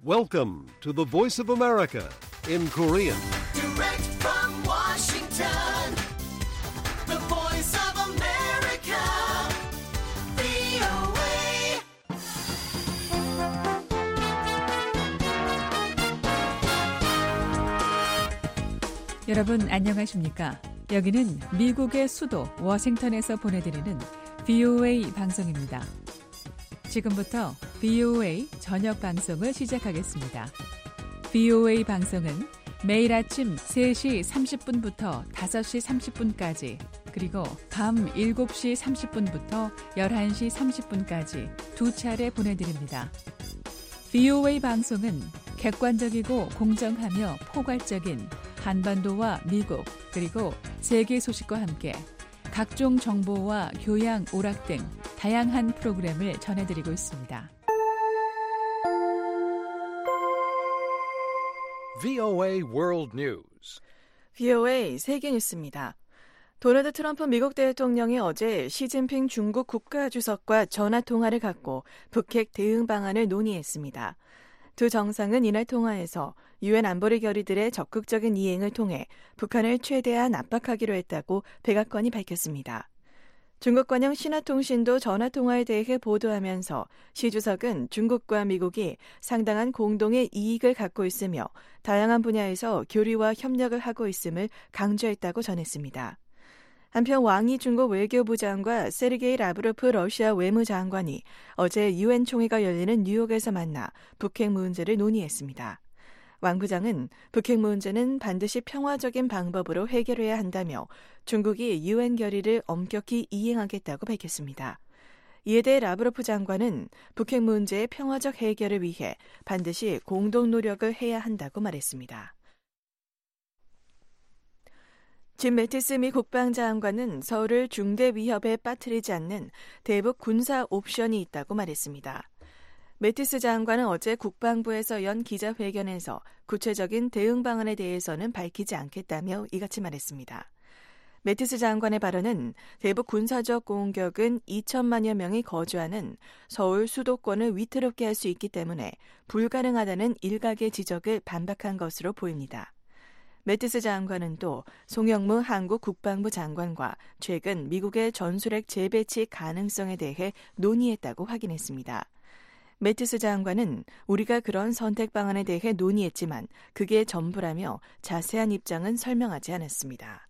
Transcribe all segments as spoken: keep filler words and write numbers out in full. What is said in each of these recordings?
Welcome to the Voice of America in Korean. Direct from Washington, the Voice of America, 브이오에이. 여러분 안녕하십니까? 여기는 미국의 수도 워싱턴에서 보내드리는 브이오에이 방송입니다. 지금부터 브이오에이 저녁 방송을 시작하겠습니다. 브이오에이 방송은 매일 아침 세 시 삼십 분부터 다섯 시 삼십 분까지 그리고 밤 일곱 시 삼십 분부터 열한 시 삼십 분까지 두 차례 보내드립니다. 브이오에이 방송은 객관적이고 공정하며 포괄적인 한반도와 미국 그리고 세계 소식과 함께 각종 정보와 교양, 오락 등 다양한 프로그램을 전해드리고 있습니다. 브이오에이 World News. 브이오에이 세계 뉴스입니다. 도널드 트럼프 미국 대통령이 어제 시진핑 중국 국가주석과 전화통화를 갖고 북핵 대응 방안을 논의했습니다. 두 정상은 이날 통화에서 유엔 안보리 결의들의 적극적인 이행을 통해 북한을 최대한 압박하기로 했다고 백악관이 밝혔습니다. 중국관영 신화통신도 전화통화에 대해 보도하면서 시 주석은 중국과 미국이 상당한 공동의 이익을 갖고 있으며 다양한 분야에서 교류와 협력을 하고 있음을 강조했다고 전했습니다. 한편 왕이 중국 외교부 장과 세르게이 라브로프 러시아 외무장관이 어제 유엔 총회가 열리는 뉴욕에서 만나 북핵 문제를 논의했습니다. 왕 부장은 북핵 문제는 반드시 평화적인 방법으로 해결해야 한다며 중국이 유엔 결의를 엄격히 이행하겠다고 밝혔습니다. 이에 대해 라브로프 장관은 북핵 문제의 평화적 해결을 위해 반드시 공동 노력을 해야 한다고 말했습니다. 짐 매티스 미 국방장관은 서울을 중대 위협에 빠뜨리지 않는 대북 군사 옵션이 있다고 말했습니다. 매티스 장관은 어제 국방부에서 연 기자회견에서 구체적인 대응 방안에 대해서는 밝히지 않겠다며 이같이 말했습니다. 매티스 장관의 발언은 대북 군사적 공격은 이천만여 명이 거주하는 서울 수도권을 위태롭게 할 수 있기 때문에 불가능하다는 일각의 지적을 반박한 것으로 보입니다. 매티스 장관은 또 송영무 한국 국방부 장관과 최근 미국의 전술핵 재배치 가능성에 대해 논의했다고 확인했습니다. 매티스 장관은 우리가 그런 선택 방안에 대해 논의했지만 그게 전부라며 자세한 입장은 설명하지 않았습니다.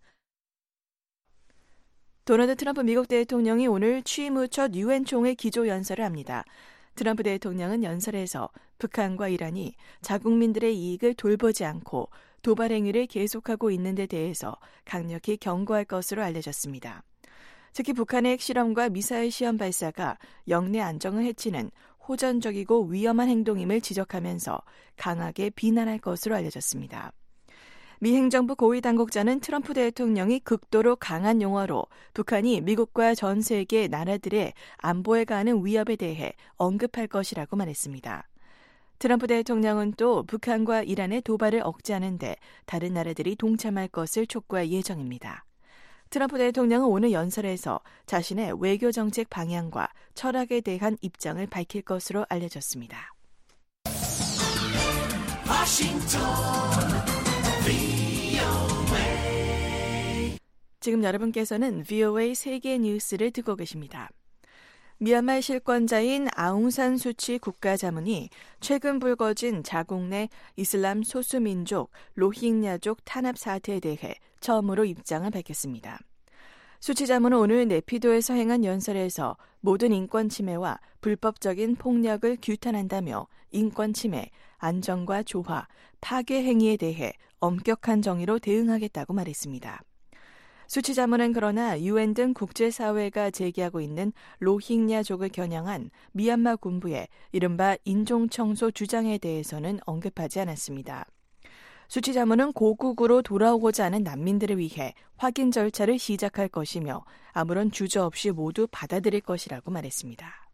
도널드 트럼프 미국 대통령이 오늘 취임 후 첫 유엔 총회 기조연설을 합니다. 트럼프 대통령은 연설에서 북한과 이란이 자국민들의 이익을 돌보지 않고 도발 행위를 계속하고 있는 데 대해서 강력히 경고할 것으로 알려졌습니다. 특히 북한의 핵실험과 미사일 시험 발사가 영내 안정을 해치는 호전적이고 위험한 행동임을 지적하면서 강하게 비난할 것으로 알려졌습니다. 미 행정부 고위 당국자는 트럼프 대통령이 극도로 강한 용어로 북한이 미국과 전 세계 나라들의 안보에 가하는 위협에 대해 언급할 것이라고 말했습니다. 트럼프 대통령은 또 북한과 이란의 도발을 억제하는 데 다른 나라들이 동참할 것을 촉구할 예정입니다. 트럼프 대통령은 오늘 연설에서 자신의 외교정책 방향과 철학에 대한 입장을 밝힐 것으로 알려졌습니다. 워싱턴 브이오에이. 지금 여러분께서는 브이오에이 세계 뉴스를 듣고 계십니다. 미얀마 실권자인 아웅산 수치 국가자문이 최근 불거진 자국 내 이슬람 소수민족 로힝야족 탄압 사태에 대해 처음으로 입장을 밝혔습니다. 수치 자문은 오늘 네피도에서 행한 연설에서 모든 인권 침해와 불법적인 폭력을 규탄한다며 인권 침해, 안정과 조화, 파괴 행위에 대해 엄격한 정의로 대응하겠다고 말했습니다. 수치 자문은 그러나 유엔 등 국제사회가 제기하고 있는 로힝야족을 겨냥한 미얀마 군부의 이른바 인종청소 주장에 대해서는 언급하지 않았습니다. 수치 자문은 고국으로 돌아오고자 하는 난민들을 위해 확인 절차를 시작할 것이며 아무런 주저없이 모두 받아들일 것이라고 말했습니다.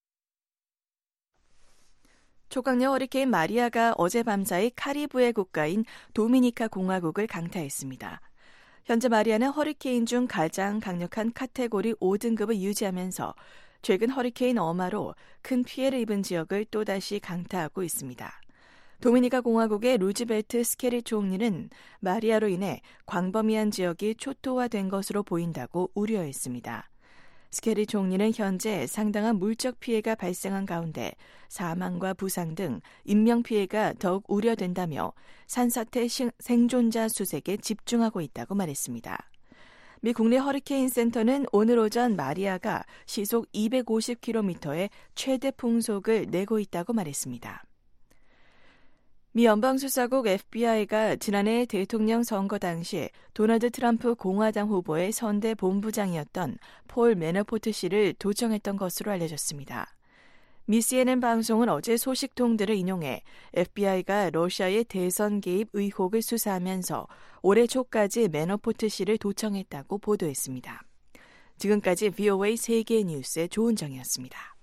초강력 허리케인 마리아가 어젯밤사이 카리브해 국가인 도미니카 공화국을 강타했습니다. 현재 마리아는 허리케인 중 가장 강력한 카테고리 오 등급을 유지하면서 최근 허리케인 어마로 큰 피해를 입은 지역을 또다시 강타하고 있습니다. 도미니카 공화국의 루즈벨트 스케리 총리는 마리아로 인해 광범위한 지역이 초토화된 것으로 보인다고 우려했습니다. 스케리 총리는 현재 상당한 물적 피해가 발생한 가운데 사망과 부상 등 인명피해가 더욱 우려된다며 산사태 생존자 수색에 집중하고 있다고 말했습니다. 미 국내 허리케인 센터는 오늘 오전 마리아가 시속 이백오십 킬로미터의 최대 풍속을 내고 있다고 말했습니다. 미 연방수사국 에프비아이가 지난해 대통령 선거 당시 도널드 트럼프 공화당 후보의 선대 본부장이었던 폴 매너포트 씨를 도청했던 것으로 알려졌습니다. 미 씨엔엔 방송은 어제 소식통들을 인용해 에프비아이가 러시아의 대선 개입 의혹을 수사하면서 올해 초까지 매너포트 씨를 도청했다고 보도했습니다. 지금까지 브이오에이 세계 뉴스의 조은정이었습니다.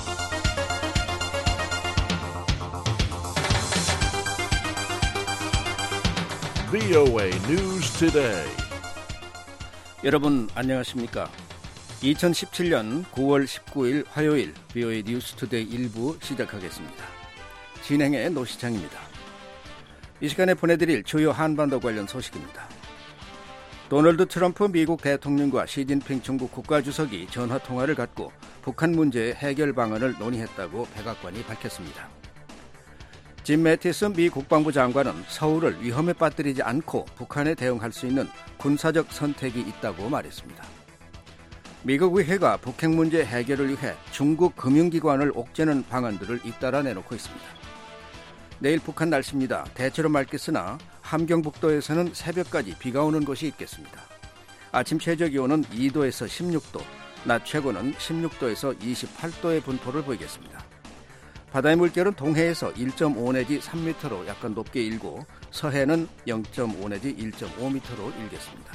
브이오에이 News Today. 여러분 안녕하십니까? 이천십칠년 구월 십구일 화요일 브이오에이 뉴스 투데이 일부 시작하겠습니다. 진행의 노시창입니다. 이 시간에 보내드릴 주요 한반도 관련 소식입니다. 도널드 트럼프 미국 대통령과 시진핑 중국 국가주석이 전화통화를 갖고 북한 문제의 해결 방안을 논의했다고 백악관이 밝혔습니다. 짐 매티스 미 국방부 장관은 서울을 위험에 빠뜨리지 않고 북한에 대응할 수 있는 군사적 선택이 있다고 말했습니다. 미국 의회가 북핵 문제 해결을 위해 중국 금융기관을 옥죄는 방안들을 잇따라 내놓고 있습니다. 내일 북한 날씨입니다. 대체로 맑겠으나 함경북도에서는 새벽까지 비가 오는 곳이 있겠습니다. 아침 최저기온은 이도에서 십육도, 낮 최고는 십육도에서 이십팔도의 분포를 보이겠습니다. 바다의 물결은 동해에서 일점오 내지 삼 미터로 약간 높게 일고 서해는 영점오 내지 일점오 미터로 일겠습니다.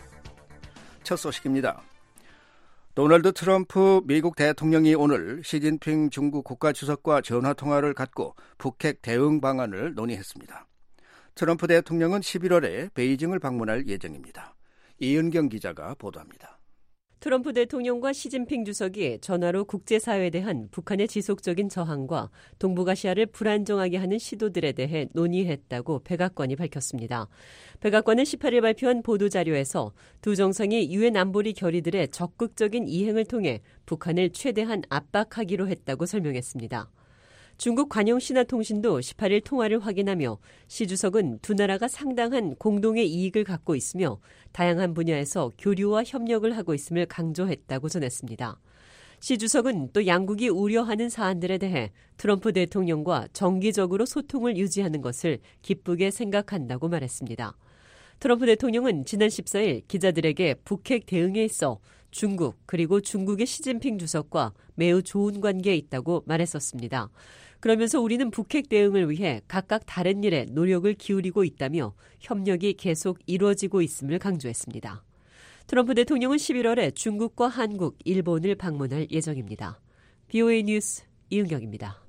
첫 소식입니다. 도널드 트럼프 미국 대통령이 오늘 시진핑 중국 국가주석과 전화통화를 갖고 북핵 대응 방안을 논의했습니다. 트럼프 대통령은 십일월에 베이징을 방문할 예정입니다. 이은경 기자가 보도합니다. 트럼프 대통령과 시진핑 주석이 전화로 국제사회에 대한 북한의 지속적인 저항과 동북아시아를 불안정하게 하는 시도들에 대해 논의했다고 백악관이 밝혔습니다. 백악관은 십팔일 발표한 보도자료에서 두 정상이 유엔 안보리 결의들의 적극적인 이행을 통해 북한을 최대한 압박하기로 했다고 설명했습니다. 중국 관영신화통신도 십팔일 통화를 확인하며 시 주석은 두 나라가 상당한 공동의 이익을 갖고 있으며 다양한 분야에서 교류와 협력을 하고 있음을 강조했다고 전했습니다. 시 주석은 또 양국이 우려하는 사안들에 대해 트럼프 대통령과 정기적으로 소통을 유지하는 것을 기쁘게 생각한다고 말했습니다. 트럼프 대통령은 지난 십사일 기자들에게 북핵 대응에 있어 중국 그리고 중국의 시진핑 주석과 매우 좋은 관계에 있다고 말했었습니다. 그러면서 우리는 북핵 대응을 위해 각각 다른 일에 노력을 기울이고 있다며 협력이 계속 이루어지고 있음을 강조했습니다. 트럼프 대통령은 십일월에 중국과 한국, 일본을 방문할 예정입니다. 브이오에이 뉴스 이은경입니다.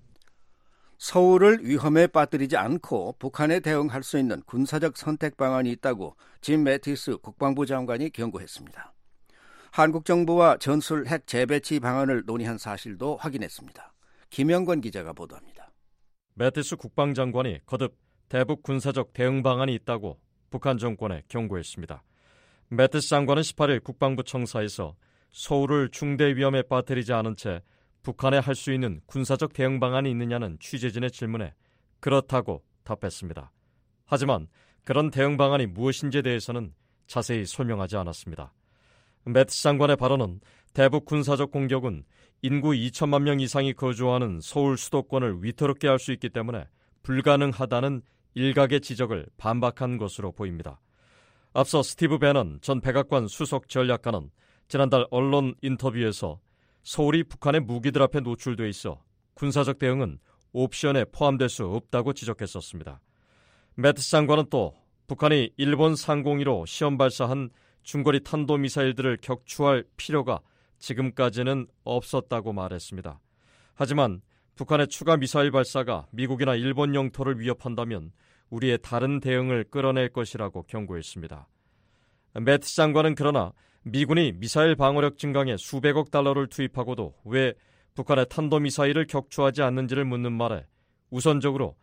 서울을 위험에 빠뜨리지 않고 북한에 대응할 수 있는 군사적 선택 방안이 있다고 짐 매티스 국방부 장관이 경고했습니다. 한국 정부와 전술 핵 재배치 방안을 논의한 사실도 확인했습니다. 김영권 기자가 보도합니다. 매티스 국방장관이 거듭 대북 군사적 대응 방안이 있다고 북한 정권에 경고했습니다. 매티스 장관은 십팔일 국방부 청사에서 서울을 중대 위험에 빠뜨리지 않은 채 북한에 할 수 있는 군사적 대응 방안이 있느냐는 취재진의 질문에 그렇다고 답했습니다. 하지만 그런 대응 방안이 무엇인지에 대해서는 자세히 설명하지 않았습니다. 매티스 장관의 발언은 대북 군사적 공격은 인구 이천만 명 이상이 거주하는 서울 수도권을 위태롭게 할 수 있기 때문에 불가능하다는 일각의 지적을 반박한 것으로 보입니다. 앞서 스티브 배넌 전 백악관 수석 전략가는 지난달 언론 인터뷰에서 서울이 북한의 무기들 앞에 노출돼 있어 군사적 대응은 옵션에 포함될 수 없다고 지적했었습니다. 매티스 장관은 또 북한이 일본 상공위로 시험 발사한 중거리 탄도미사일들을 격추할 필요가 지금까지는 없었다고 말했습니다. 하지만 북한의 추가 미사일 발사가 미국이나 일본 영토를 위협한다면 우리의 다른 대응을 끌어낼 것이라고 경고했습니다. 매티스 장관은 그러나 미군이 미사일 방어력 증강에 수백억 달러를 투입하고도 왜 북한의 탄도미사일을 격추하지 않는지를 묻는 말에 우선적으로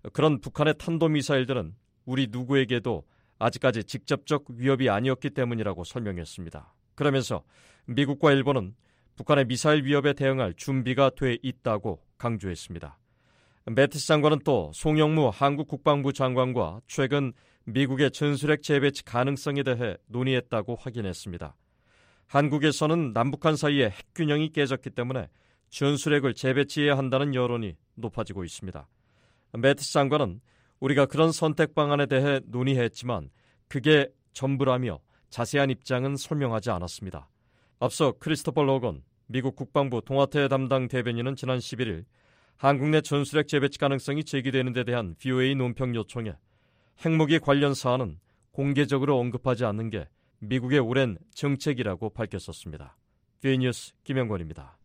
그런 북한의 탄도미사일들은 우리 누구에게도 아직까지 직접적 위협이 아니었기 때문이라고 설명했습니다. 그러면서 미국과 일본은 북한의 미사일 위협에 대응할 준비가 돼 있다고 강조했습니다. 매티스 장관은 또 송영무 한국 국방부 장관과 최근 미국의 전술핵 재배치 가능성에 대해 논의했다고 확인했습니다. 한국에서는 남북한 사이에 핵균형이 깨졌기 때문에 전술핵을 재배치해야 한다는 여론이 높아지고 있습니다. 매티스 장관은 우리가 그런 선택 방안에 대해 논의했지만 그게 전부라며 자세한 입장은 설명하지 않았습니다. 앞서 크리스토퍼 로건 미국 국방부 동아태 담당 대변인은 지난 십일 일 한국 내 전술핵 재배치 가능성이 제기되는 데 대한 브이오에이 논평 요청에 핵무기 관련 사안은 공개적으로 언급하지 않는 게 미국의 오랜 정책이라고 밝혔었습니다. 브이오에이 뉴스 김영권입니다.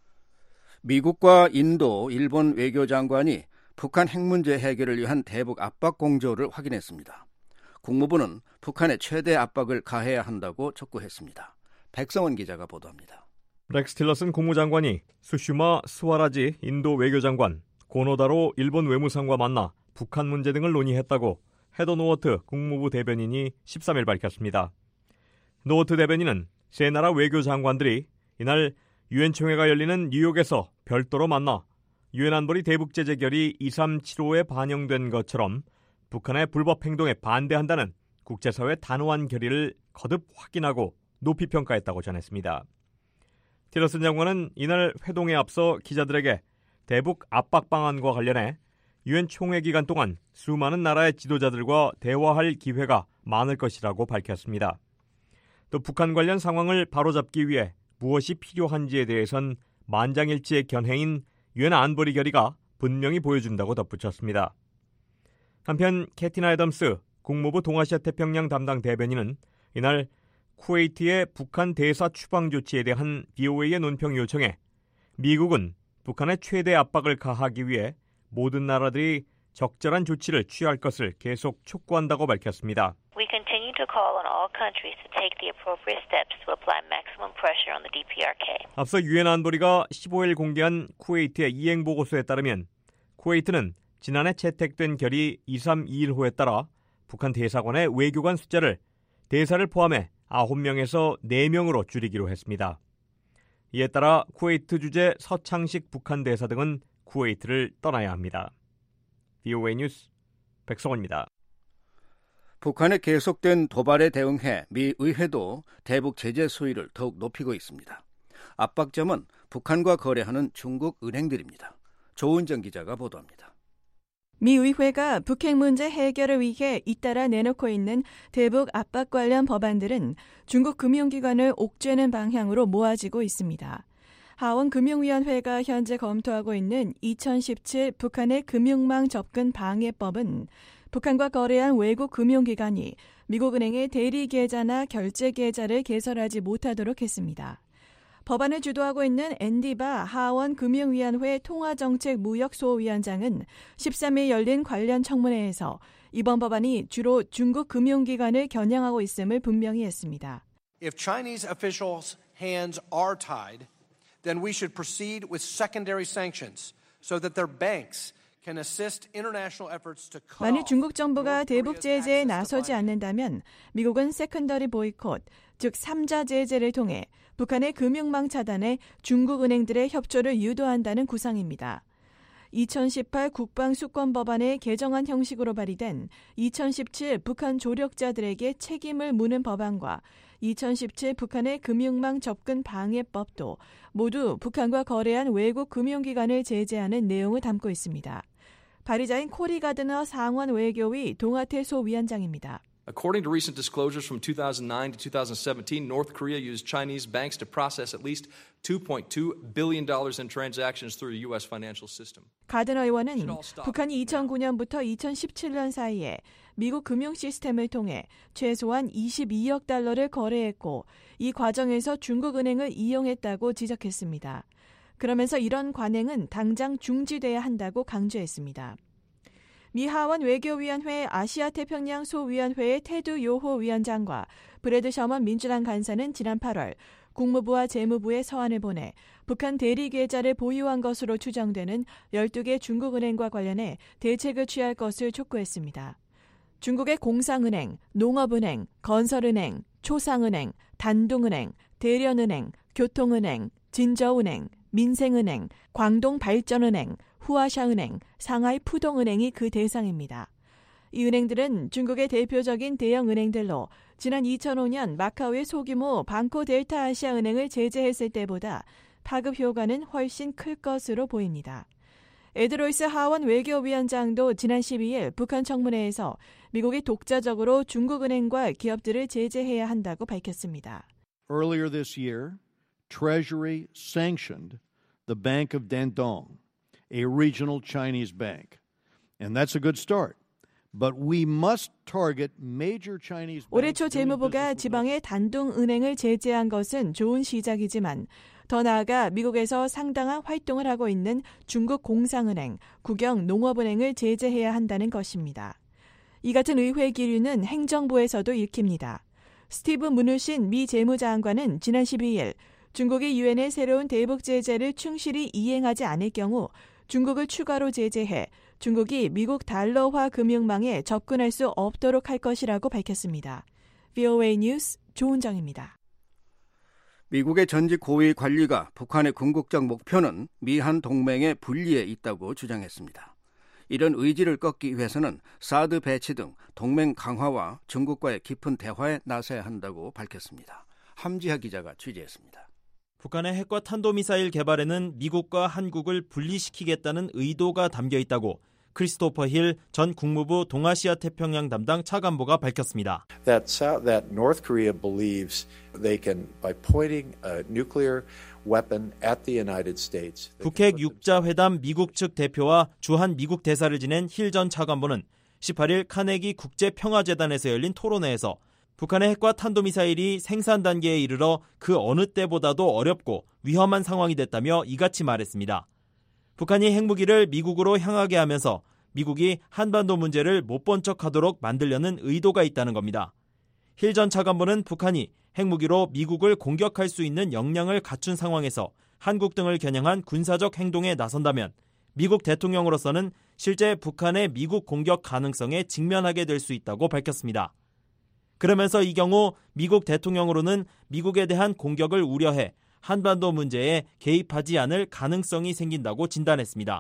미국과 인도, 일본 외교장관이 북한 핵 문제 해결을 위한 대북 압박 공조를 확인했습니다. 국무부는 북한에 최대 압박을 가해야 한다고 촉구했습니다. 백성원 기자가 보도합니다. 렉스 틸러슨 국무장관이 수슈마 스와라지 인도 외교장관, 고노다로 일본 외무상과 만나 북한 문제 등을 논의했다고 헤더 노어트 국무부 대변인이 십삼 일 밝혔습니다. 노어트 대변인은 세 나라 외교장관들이 이날 유엔 총회가 열리는 뉴욕에서 별도로 만나 유엔 안보리 대북제재 결의 이삼칠오에 반영된 것처럼 북한의 불법 행동에 반대한다는 국제사회 단호한 결의를 거듭 확인하고 높이 평가했다고 전했습니다. 틸러슨 장관은 이날 회동에 앞서 기자들에게 대북 압박 방안과 관련해 유엔 총회 기간 동안 수많은 나라의 지도자들과 대화할 기회가 많을 것이라고 밝혔습니다. 또 북한 관련 상황을 바로잡기 위해 무엇이 필요한지에 대해선 만장일치의 견해인 유엔 안보리 결의가 분명히 보여준다고 덧붙였습니다. 한편 캐티나 애덤스 국무부 동아시아 태평양 담당 대변인은 이날 쿠웨이트의 북한 대사 추방 조치에 대한 브이오에이의 논평 요청에 미국은 북한의 최대 압박을 가하기 위해 모든 나라들이 적절한 조치를 취할 것을 계속 촉구한다고 밝혔습니다. We continue to call on all countries to take the appropriate steps to apply maximum pressure on the 디피아르케이. 앞서 유엔 안보리가 십오 일 공개한 쿠웨이트의 이행 보고서에 따르면 쿠웨이트는 지난해 채택된 결의 이삼이일호에 따라 북한 대사관의 외교관 숫자를 대사를 포함해 아홉 명에서 네 명으로 줄이기로 했습니다. 이에 따라 쿠웨이트 주재 서창식 북한 대사 등은 쿠웨이트를 떠나야 합니다. 브이오에이 뉴스 백성원입니다. 북한의 계속된 도발에 대응해 미 의회도 대북 제재 수위를 더욱 높이고 있습니다. 압박점은 북한과 거래하는 중국 은행들입니다. 조은정 기자가 보도합니다. 미 의회가 북핵 문제 해결을 위해 잇따라 내놓고 있는 대북 압박 관련 법안들은 중국 금융기관을 옥죄는 방향으로 모아지고 있습니다. 하원금융위원회가 현재 검토하고 있는 이천십칠 북한의 금융망 접근 방해법은 북한과 거래한 외국 금융기관이 미국 은행의 대리 계좌나 결제 계좌를 개설하지 못하도록 했습니다. 법안을 주도하고 있는 앤디바 하원금융위원회 통화정책무역소위원장은 십삼 일 열린 관련 청문회에서 이번 법안이 주로 중국 금융기관을 겨냥하고 있음을 분명히 했습니다. If Chinese officials' hands are tied, then we should proceed with secondary sanctions so that their banks can assist international efforts to cut 만일 중국 정부가 대북 제재에 나서지 않는다면 미국은 세컨더리 보이콧, 즉 삼자 제재를 통해 북한의 금융망 차단에 중국 은행들의 협조를 유도한다는 구상입니다. 이천십팔 국방수권법안의 개정안 형식으로 발의된 이천십칠 북한 조력자들에게 책임을 묻는 법안과 이천십칠 북한의 금융망 접근 방해법도 모두 북한과 거래한 외국 금융기관을 제재하는 내용을 담고 있습니다. 발의자인 코리 가드너 상원 외교위 동아태 소위원장입니다. According to recent disclosures from two thousand nine to two thousand seventeen, North Korea used Chinese banks to process at least two point two billion dollars in transactions through the U S financial system. 가든 의원은 북한이 이천구 년부터 이천십칠 년 사이에 미국 금융 시스템을 통해 최소한 이십이억 달러를 거래했고 이 과정에서 중국 은행을 이용했다고 지적했습니다. 그러면서 이런 관행은 당장 중지돼야 한다고 강조했습니다. 미 하원 외교위원회 아시아태평양 소위원회의 테드 요호 위원장과 브래드 셔먼 민주당 간사는 지난 팔월 국무부와 재무부에 서한을 보내 북한 대리 계좌를 보유한 것으로 추정되는 열두 개 중국은행과 관련해 대책을 취할 것을 촉구했습니다. 중국의 공상은행, 농업은행, 건설은행, 초상은행, 단둥은행, 대련은행, 교통은행, 진저은행, 민생은행, 광동발전은행, 후아샤은행, 상하이 푸동은행이 그 대상입니다. 이 은행들은 중국의 대표적인 대형 은행들로 지난 이천오 년 마카오의 소규모 방코 델타 아시아 은행을 제재했을 때보다 파급 효과는 훨씬 클 것으로 보입니다. 에드로이스 하원 외교위원장도 지난 십이 일 북한 청문회에서 미국이 독자적으로 중국 은행과 기업들을 제재해야 한다고 밝혔습니다. Earlier this year, Treasury sanctioned the Bank of Dandong, a regional Chinese bank. And that's a good start. But we must target major Chinese banks. 올해 초 재무부가 지방의 단둥 은행을 제재한 것은 좋은 시작이지만 더 나아가 미국에서 상당한 활동을 하고 있는 중국 공상은행, 국영 농업은행을 제재해야 한다는 것입니다. 이 같은 의회 기류는 행정부에서도 읽힙니다. 스티브 무누신 미 재무장관은 지난 십이 일 중국이 유엔의 새로운 대북 제재를 충실히 이행하지 않을 경우 중국을 추가로 제재해 중국이 미국 달러화 금융망에 접근할 수 없도록 할 것이라고 밝혔습니다. 브이오에이 뉴스 조은정입니다. 미국의 전직 고위 관리가 북한의 궁극적 목표는 미한 동맹의 분리에 있다고 주장했습니다. 이런 의지를 꺾기 위해서는 사드 배치 등 동맹 강화와 중국과의 깊은 대화에 나서야 한다고 밝혔습니다. 함지하 기자가 취재했습니다. 북한의 핵과 탄도미사일 개발에는 미국과 한국을 분리시키겠다는 의도가 담겨 있다고 크리스토퍼 힐 전 국무부 동아시아 태평양 담당 차관보가 밝혔습니다. That, that North Korea believes they can, by pointing a nuclear weapon at the United States. 북핵 육자 회담 미국 측 대표와 주한 미국 대사를 지낸 힐 전 차관보는 십팔 일 카네기 국제평화재단에서 열린 토론회에서 북한의 핵과 탄도미사일이 생산 단계에 이르러 그 어느 때보다도 어렵고 위험한 상황이 됐다며 이같이 말했습니다. 북한이 핵무기를 미국으로 향하게 하면서 미국이 한반도 문제를 못 본 척하도록 만들려는 의도가 있다는 겁니다. 힐 전 차관보는 북한이 핵무기로 미국을 공격할 수 있는 역량을 갖춘 상황에서 한국 등을 겨냥한 군사적 행동에 나선다면 미국 대통령으로서는 실제 북한의 미국 공격 가능성에 직면하게 될 수 있다고 밝혔습니다. 그러면서 이 경우 미국 대통령으로는 미국에 대한 공격을 우려해 한반도 문제에 개입하지 않을 가능성이 생긴다고 진단했습니다.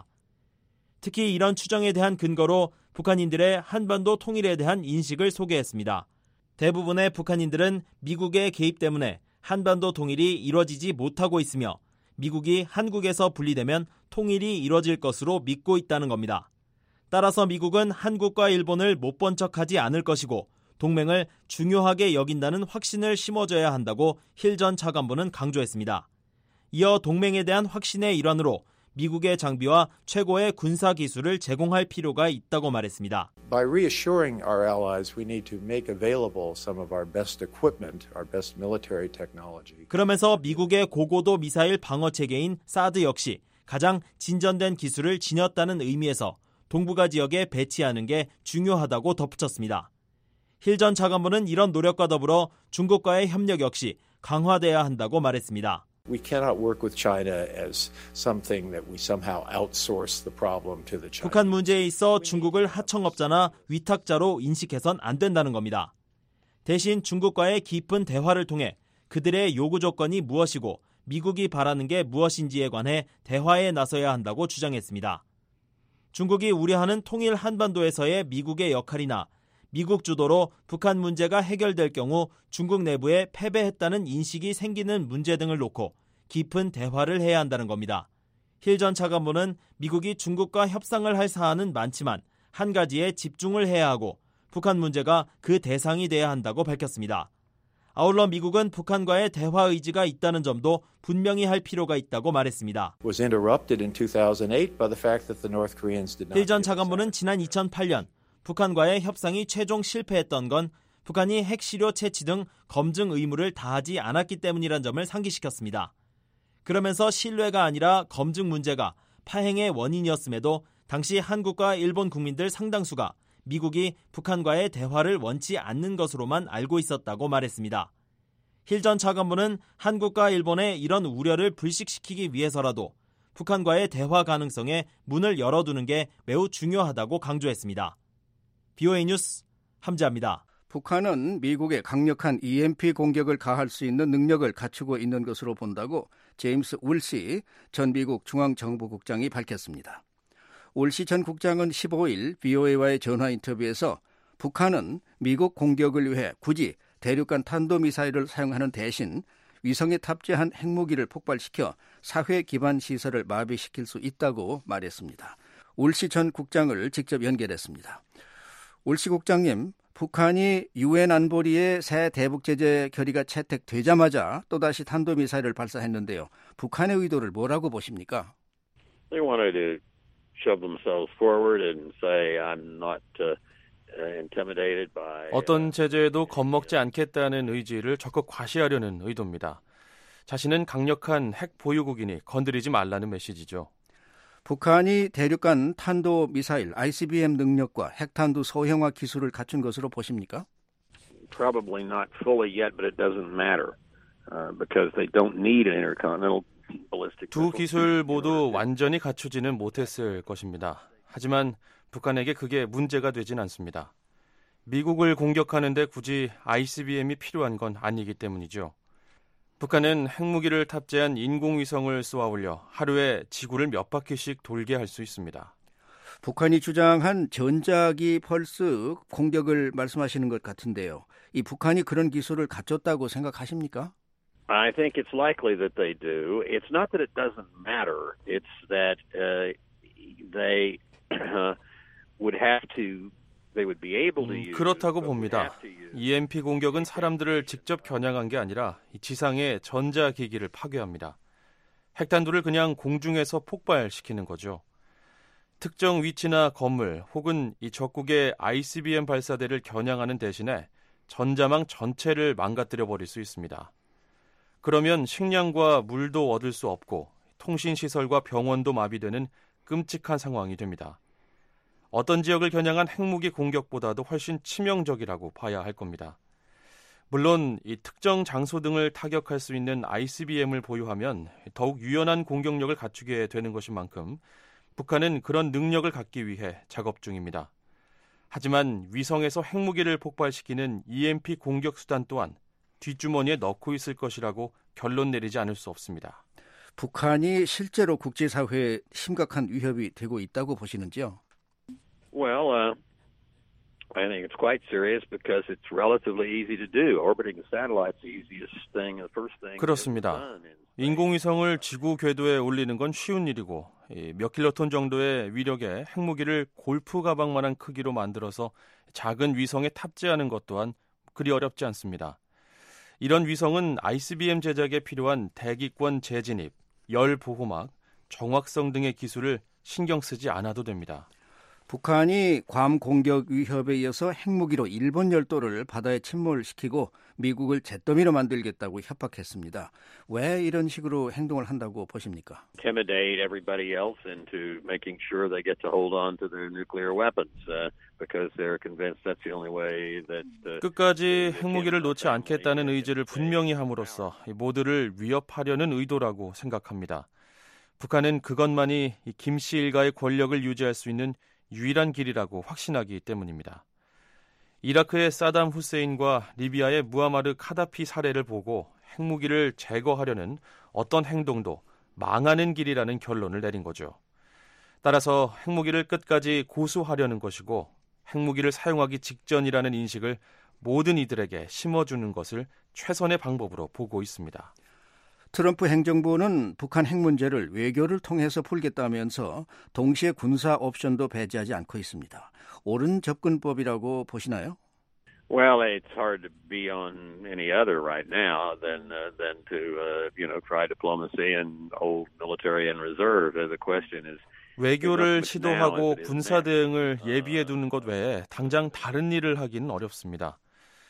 특히 이런 추정에 대한 근거로 북한인들의 한반도 통일에 대한 인식을 소개했습니다. 대부분의 북한인들은 미국의 개입 때문에 한반도 통일이 이뤄지지 못하고 있으며 미국이 한국에서 분리되면 통일이 이뤄질 것으로 믿고 있다는 겁니다. 따라서 미국은 한국과 일본을 못 본 척하지 않을 것이고 동맹을 중요하게 여긴다는 확신을 심어줘야 한다고 힐 전 차관보는 강조했습니다. 이어 동맹에 대한 확신의 일환으로 미국의 장비와 최고의 군사 기술을 제공할 필요가 있다고 말했습니다. By reassuring our allies, we need to make available some of our best equipment, our best military technology. 그러면서 미국의 고고도 미사일 방어 체계인 사드 역시 가장 진전된 기술을 지녔다는 의미에서 동북아 지역에 배치하는 게 중요하다고 덧붙였습니다. 힐 전 차관보는 이런 노력과 더불어 중국과의 협력 역시 강화돼야 한다고 말했습니다. We cannot work with China as something that we somehow outsource the problem to the Chinese. 북한 문제에 있어 중국을 하청업자나 위탁자로 인식해선 안 된다는 겁니다. 대신 중국과의 깊은 대화를 통해 그들의 요구 조건이 무엇이고 미국이 바라는 게 무엇인지에 관해 대화에 나서야 한다고 주장했습니다. 중국이 우려하는 통일 한반도에서의 미국의 역할이나 미국 주도로 북한 문제가 해결될 경우 중국 내부에 패배했다는 인식이 생기는 문제 등을 놓고 깊은 대화를 해야 한다는 겁니다. 힐 전 차관보는 미국이 중국과 협상을 할 사안은 많지만 한 가지에 집중을 해야 하고 북한 문제가 그 대상이 돼야 한다고 밝혔습니다. 아울러 미국은 북한과의 대화 의지가 있다는 점도 분명히 할 필요가 있다고 말했습니다. 힐 전 차관보는 지난 이천팔 년 북한과의 협상이 최종 실패했던 건 북한이 핵시료 채취 등 검증 의무를 다하지 않았기 때문이란 점을 상기시켰습니다. 그러면서 신뢰가 아니라 검증 문제가 파행의 원인이었음에도 당시 한국과 일본 국민들 상당수가 미국이 북한과의 대화를 원치 않는 것으로만 알고 있었다고 말했습니다. 힐 전 차관보는 한국과 일본의 이런 우려를 불식시키기 위해서라도 북한과의 대화 가능성에 문을 열어두는 게 매우 중요하다고 강조했습니다. 비오에이 뉴스 함지아입니다. 북한은 미국에 강력한 이엠피 공격을 가할 수 있는 능력을 갖추고 있는 것으로 본다고 제임스 울시 전 미국 중앙정보국장이 밝혔습니다. 울시 전 국장은 십오일 비오에이와의 전화 인터뷰에서 북한은 미국 공격을 위해 굳이 대륙간 탄도미사일을 사용하는 대신 위성에 탑재한 핵무기를 폭발시켜 사회 기반 시설을 마비시킬 수 있다고 말했습니다. 울시 전 국장을 직접 연결했습니다. 울시 국장님, 북한이 유엔 안보리의 새 대북 제재 결의가 채택되자마자 또다시 탄도미사일을 발사했는데요. 북한의 의도를 뭐라고 보십니까? They wanted to shove themselves forward and say I'm not uh, intimidated by 어떤 제재에도 겁먹지 않겠다는 의지를 적극 과시하려는 의도입니다. 자신은 강력한 핵 보유국이니 건드리지 말라는 메시지죠. 북한이 대륙간 탄도미사일 아이씨비엠 능력과 핵탄두 소형화 기술을 갖춘 것으로 보십니까? Probably not fully yet, but it doesn't matter uh, because they don't need an intercontinental ballistic. 두 기술 모두 완전히 갖추지는 못했을 것입니다. 하지만 북한에게 그게 문제가 되진 않습니다. 미국을 공격하는데 굳이 아이씨비엠이 필요한 건 아니기 때문이죠. 북한은 핵무기를 탑재한 인공위성을 쏘아 올려 하루에 지구를 몇 바퀴씩 돌게 할 수 있습니다. 북한이 주장한 전자기 펄스 공격을 말씀하시는 것 같은데요. 이 북한이 그런 기술을 갖췄다고 생각하십니까? I think it's likely that they do. It's not that it doesn't matter. It's that uh, they would have to 음, 그렇다고 봅니다. 이엠피 공격은 사람들을 직접 겨냥한 게 아니라 지상의 전자기기를 파괴합니다. 핵탄두를 그냥 공중에서 폭발시키는 거죠. 특정 위치나 건물 혹은 이 적국의 아이씨비엠 발사대를 겨냥하는 대신에 전자망 전체를 망가뜨려버릴 수 있습니다. 그러면 식량과 물도 얻을 수 없고 통신시설과 병원도 마비되는 끔찍한 상황이 됩니다. 어떤 지역을 겨냥한 핵무기 공격보다도 훨씬 치명적이라고 봐야 할 겁니다. 물론 이 특정 장소 등을 타격할 수 있는 아이씨비엠을 보유하면 더욱 유연한 공격력을 갖추게 되는 것인 만큼 북한은 그런 능력을 갖기 위해 작업 중입니다. 하지만 위성에서 핵무기를 폭발시키는 이엠피 공격 수단 또한 뒷주머니에 넣고 있을 것이라고 결론 내리지 않을 수 없습니다. 북한이 실제로 국제사회에 심각한 위협이 되고 있다고 보시는지요? Well, uh, I think it's quite serious because it's relatively easy to do. Orbiting a satellite's the easiest thing, the first thing. 그렇습니다. 인공위성을 지구 궤도에 올리는 건 쉬운 일이고 몇 킬로톤 정도의 위력의 핵무기를 골프 가방만한 크기로 만들어서 작은 위성에 탑재하는 것 또한 그리 어렵지 않습니다. 이런 위성은 아이씨비엠 제작에 필요한 대기권 재진입, 열 보호막, 정확성 등의 기술을 신경 쓰지 않아도 됩니다. 북한이 괌 공격 위협에 이어서 핵무기로 일본 열도를 바다에 침몰시키고 미국을 잿더미로 만들겠다고 협박했습니다. 왜 이런 식으로 행동을 한다고 보십니까? Intimidate everybody else into making sure they get to hold on to their nuclear weapons uh, because they're convinced that's the only way that uh, 끝까지 핵무기를 놓지 않겠다는 의지를 분명히 함으로써 모두를 위협하려는 의도라고 생각합니다. 북한은 그것만이 김씨 일가의 권력을 유지할 수 있는 유일한 길이라고 확신하기 때문입니다. 이라크의 사담 후세인과 리비아의 무아마르 카다피 사례를 보고 핵무기를 제거하려는 어떤 행동도 망하는 길이라는 결론을 내린 거죠. 따라서 핵무기를 끝까지 고수하려는 것이고 핵무기를 사용하기 직전이라는 인식을 모든 이들에게 심어주는 것을 최선의 방법으로 보고 있습니다. 트럼프 행정부는 북한 핵 문제를 외교를 통해서 풀겠다면서 동시에 군사 옵션도 배제하지 않고 있습니다. 옳은 접근법이라고 보시나요? Well, it's hard to be on any other right now than uh, than to uh, you know try diplomacy and old military and reserve. The question is 외교를 시도하고 군사 대응을 예비해 두는 것 외에 당장 다른 일을 하기는 어렵습니다.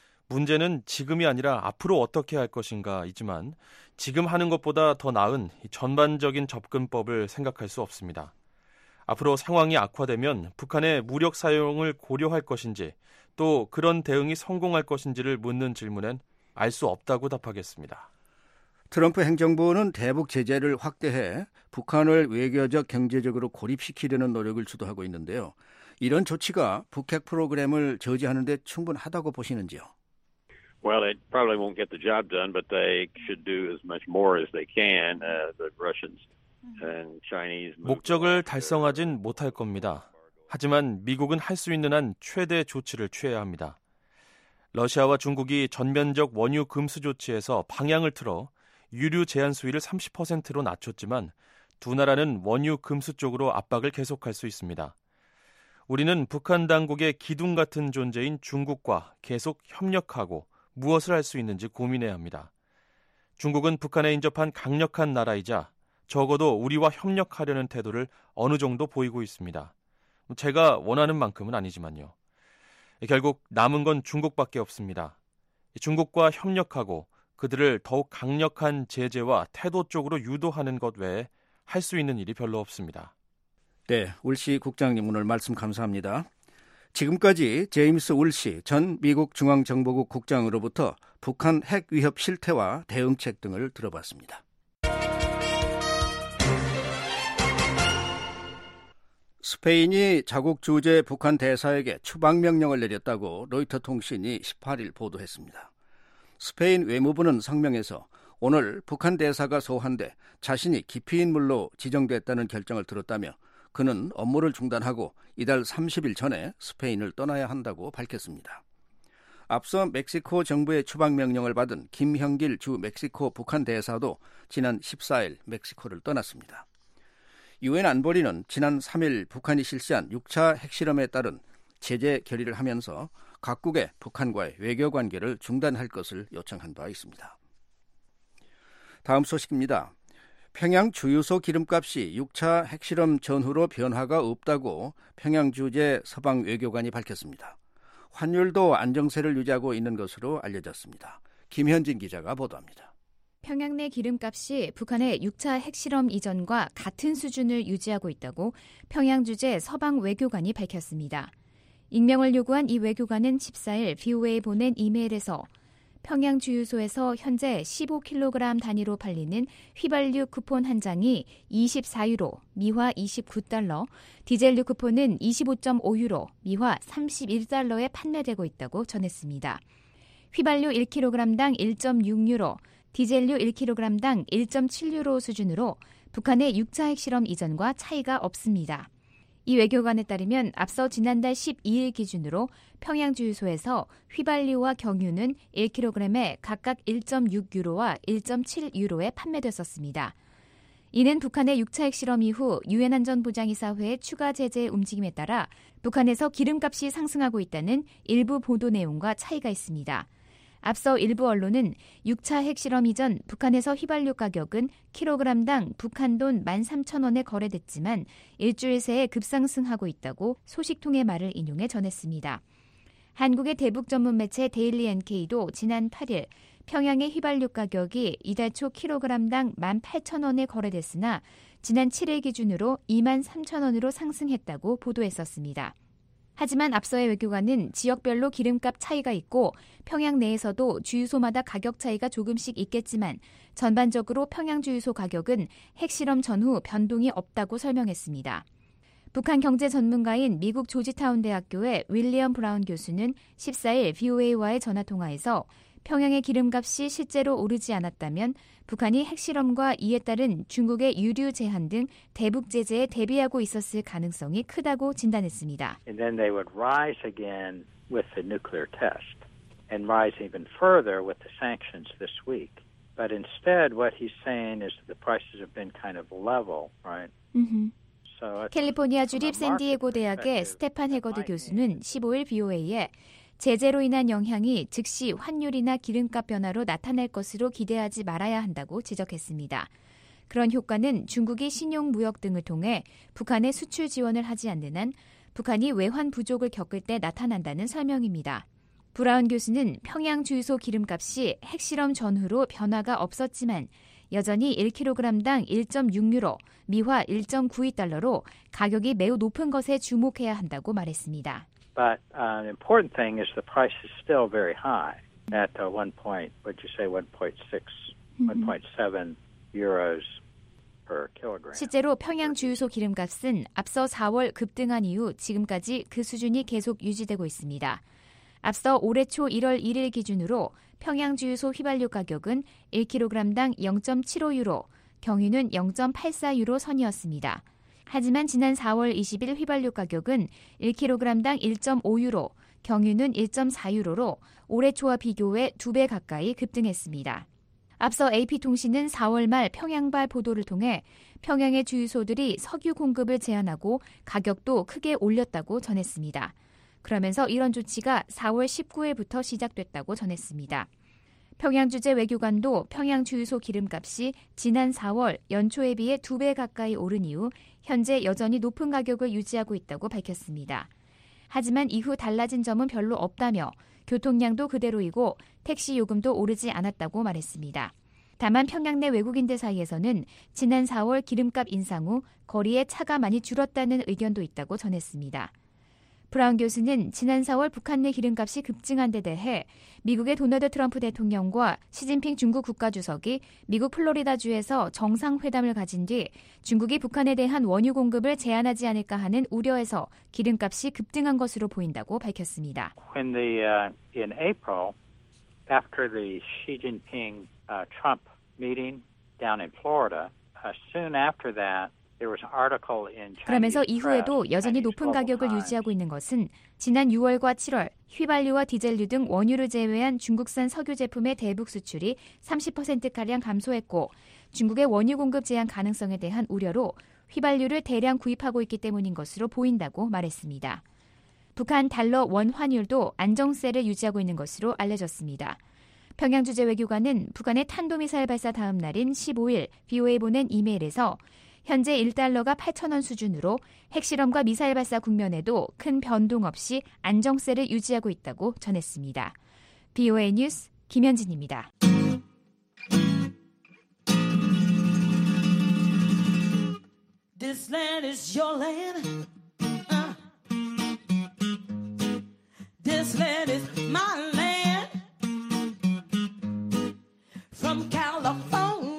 문제는 지금이 아니라 앞으로 어떻게 할 것인가이지만 지금 하는 것보다 더 나은 전반적인 접근법을 생각할 수 없습니다. 앞으로 상황이 악화되면 북한의 무력 사용을 고려할 것인지 또 그런 대응이 성공할 것인지를 묻는 질문엔 알 수 없다고 답하겠습니다. 트럼프 행정부는 대북 제재를 확대해 북한을 외교적, 경제적으로 고립시키려는 노력을 주도하고 있는데요. 이런 조치가 북핵 프로그램을 저지하는 데 충분하다고 보시는지요? Well, it probably won't get the job done, but they should do as much more as they can. Uh, the Russians and Chinese 목적을 달성하진 못할 겁니다. 하지만 미국은 할 수 있는 한 최대 조치를 취해야 합니다. 러시아와 중국이 전면적 원유 금수 조치에서 방향을 틀어 유류 제한 수위를 삼십 퍼센트로 낮췄지만 두 나라는 원유 금수 쪽으로 압박을 계속할 수 있습니다. 우리는 북한 당국의 기둥 같은 존재인 중국과 계속 협력하고 무엇을 할 수 있는지 고민해야 합니다. 중국은 북한에 인접한 강력한 나라이자 적어도 우리와 협력하려는 태도를 어느 정도 보이고 있습니다. 제가 원하는 만큼은 아니지만요. 결국 남은 건 중국밖에 없습니다. 중국과 협력하고 그들을 더욱 강력한 제재와 태도 쪽으로 유도하는 것 외에 할 수 있는 일이 별로 없습니다. 네, 울시 국장님 오늘 말씀 감사합니다. 지금까지 제임스 울시 전 미국 중앙정보국 국장으로부터 북한 핵 위협 실태와 대응책 등을 들어봤습니다. 스페인이 자국 주재 북한 대사에게 추방명령을 내렸다고 로이터 통신이 십팔 일 보도했습니다. 스페인 외무부는 성명에서 오늘 북한 대사가 소환돼 자신이 기피인물로 지정됐다는 결정을 들었다며 그는 업무를 중단하고 이달 삼십 일 전에 스페인을 떠나야 한다고 밝혔습니다. 앞서 멕시코 정부의 추방명령을 받은 김형길 주 멕시코 북한 대사도 지난 십사 일 멕시코를 떠났습니다. 유엔 안보리는 지난 삼 일 북한이 실시한 육 차 핵실험에 따른 제재 결의를 하면서 각국의 북한과의 외교 관계를 중단할 것을 요청한 바 있습니다. 다음 소식입니다. 평양 주유소 기름값이 육 차 핵실험 전후로 변화가 없다고 평양 주재 서방 외교관이 밝혔습니다. 환율도 안정세를 유지하고 있는 것으로 알려졌습니다. 김현진 기자가 보도합니다. 평양 내 기름값이 북한의 육 차 핵실험 이전과 같은 수준을 유지하고 있다고 평양 주재 서방 외교관이 밝혔습니다. 익명을 요구한 이 외교관은 십사 일 브이오에이에 보낸 이메일에서 평양 주유소에서 현재 십오 킬로그램 단위로 팔리는 휘발유 쿠폰 한 장이 이십사 유로, 미화 이십구 달러, 디젤유 쿠폰은 이십오 점 오 유로, 미화 삼십일 달러에 판매되고 있다고 전했습니다. 휘발유 일 킬로그램당 일 점 육 유로, 디젤유 일 킬로그램당 일 점 칠 유로 수준으로 북한의 육 차 핵실험 이전과 차이가 없습니다. 이 외교관에 따르면 앞서 지난달 십이 일 기준으로 평양 주유소에서 휘발유와 경유는 일 킬로그램에 각각 일 점 육 유로와 일 점 칠 유로에 판매됐었습니다. 이는 북한의 육 차 핵실험 이후 유엔 안전보장이사회의 추가 제재 움직임에 따라 북한에서 기름값이 상승하고 있다는 일부 보도 내용과 차이가 있습니다. 앞서 일부 언론은 육 차 핵실험 이전 북한에서 휘발유 가격은 킬로그램당 북한 돈 만 삼천 원에 거래됐지만 일주일 새에 급상승하고 있다고 소식통의 말을 인용해 전했습니다. 한국의 대북 전문 매체 데일리 엔케이도 지난 팔 일 평양의 휘발유 가격이 이달 초 킬로그램당 만 팔천 원에 거래됐으나 지난 칠 일 기준으로 이만 삼천 원으로 상승했다고 보도했었습니다. 하지만 앞서의 외교관은 지역별로 기름값 차이가 있고 평양 내에서도 주유소마다 가격 차이가 조금씩 있겠지만 전반적으로 평양 주유소 가격은 핵실험 전후 변동이 없다고 설명했습니다. 북한 경제 전문가인 미국 조지타운 대학교의 윌리엄 브라운 교수는 십사 일 브이오에이와의 전화통화에서 평양의 기름값이 실제로 오르지 않았다면 북한이 핵실험과 이에 따른 중국의 유류 제한 등 대북 제재에 대비하고 있었을 가능성이 크다고 진단했습니다. And then they would rise again with the nuclear test and rise even further with the sanctions this week. But instead what he's saying is that the prices have been kind of level, right? Mm-hmm. 캘리포니아 주립 샌디에고 대학의 스테판 해거드 교수는 십오 일 브이오에이에 제재로 인한 영향이 즉시 환율이나 기름값 변화로 나타날 것으로 기대하지 말아야 한다고 지적했습니다. 그런 효과는 중국이 신용무역 등을 통해 북한에 수출 지원을 하지 않는 한 북한이 외환 부족을 겪을 때 나타난다는 설명입니다. 브라운 교수는 평양 주유소 기름값이 핵실험 전후로 변화가 없었지만 여전히 일 킬로그램당 일 점 육 유로, 미화 일 점 구이 달러로 가격이 매우 높은 것에 주목해야 한다고 말했습니다. But uh, the important thing is the price is still very high. at uh, one point, what'd you say, one point six, one point seven euros per kilogram. 실제로 평양 주유소 기름값은 앞서 사월 급등한 이후 지금까지 그 수준이 계속 유지되고 있습니다. 앞서 올해 초 일월 일일 기준으로 평양 주유소 휘발유 가격은 일 킬로그램당 영 점 칠오 유로, 경유는 영 점 팔사 유로 선이었습니다. 하지만 지난 사월 이십일 휘발유 가격은 일 킬로그램당 일 점 오 유로, 경유는 일 점 사 유로로 올해 초와 비교해 두 배 가까이 급등했습니다. 앞서 에이피통신은 사월 말 평양발 보도를 통해 평양의 주유소들이 석유 공급을 제한하고 가격도 크게 올렸다고 전했습니다. 그러면서 이런 조치가 사월 십구일부터 시작됐다고 전했습니다. 평양 주재 외교관도 평양 주유소 기름값이 지난 사월 연초에 비해 두 배 가까이 오른 이후 현재 여전히 높은 가격을 유지하고 있다고 밝혔습니다. 하지만 이후 달라진 점은 별로 없다며 교통량도 그대로이고 택시 요금도 오르지 않았다고 말했습니다. 다만 평양 내 외국인들 사이에서는 지난 사월 기름값 인상 후 거리에 차가 많이 줄었다는 의견도 있다고 전했습니다. 브라운 교수는 지난 사월 북한 내 기름값이 급증한 데 대해 미국의 도널드 트럼프 대통령과 시진핑 중국 국가주석이 미국 플로리다주에서 정상회담을 가진 뒤 중국이 북한에 대한 원유 공급을 제한하지 않을까 하는 우려에서 기름값이 급등한 것으로 보인다고 밝혔습니다. When the, uh, in April, after the Xi Jinping uh, Trump meeting down in Florida, uh, soon after that, 그러면서 이후에도 여전히 높은 가격을 유지하고 있는 것은 지난 유월과 칠월 휘발유와 디젤유 등 원유를 제외한 중국산 석유 제품의 대북 수출이 삼십 퍼센트가량 감소했고 중국의 원유 공급 제한 가능성에 대한 우려로 휘발유를 대량 구입하고 있기 때문인 것으로 보인다고 말했습니다. 북한 달러 원 환율도 안정세를 유지하고 있는 것으로 알려졌습니다. 평양 주재 외교관은 북한의 탄도미사일 발사 다음 날인 십오일 비오에이에 보낸 이메일에서 현재 일 달러가 팔천 원 수준으로 핵실험과 미사일 발사 국면에도 큰 변동 없이 안정세를 유지하고 있다고 전했습니다. 비오에이 뉴스 김현진입니다. This land is your land. Uh. This land is my land. From California.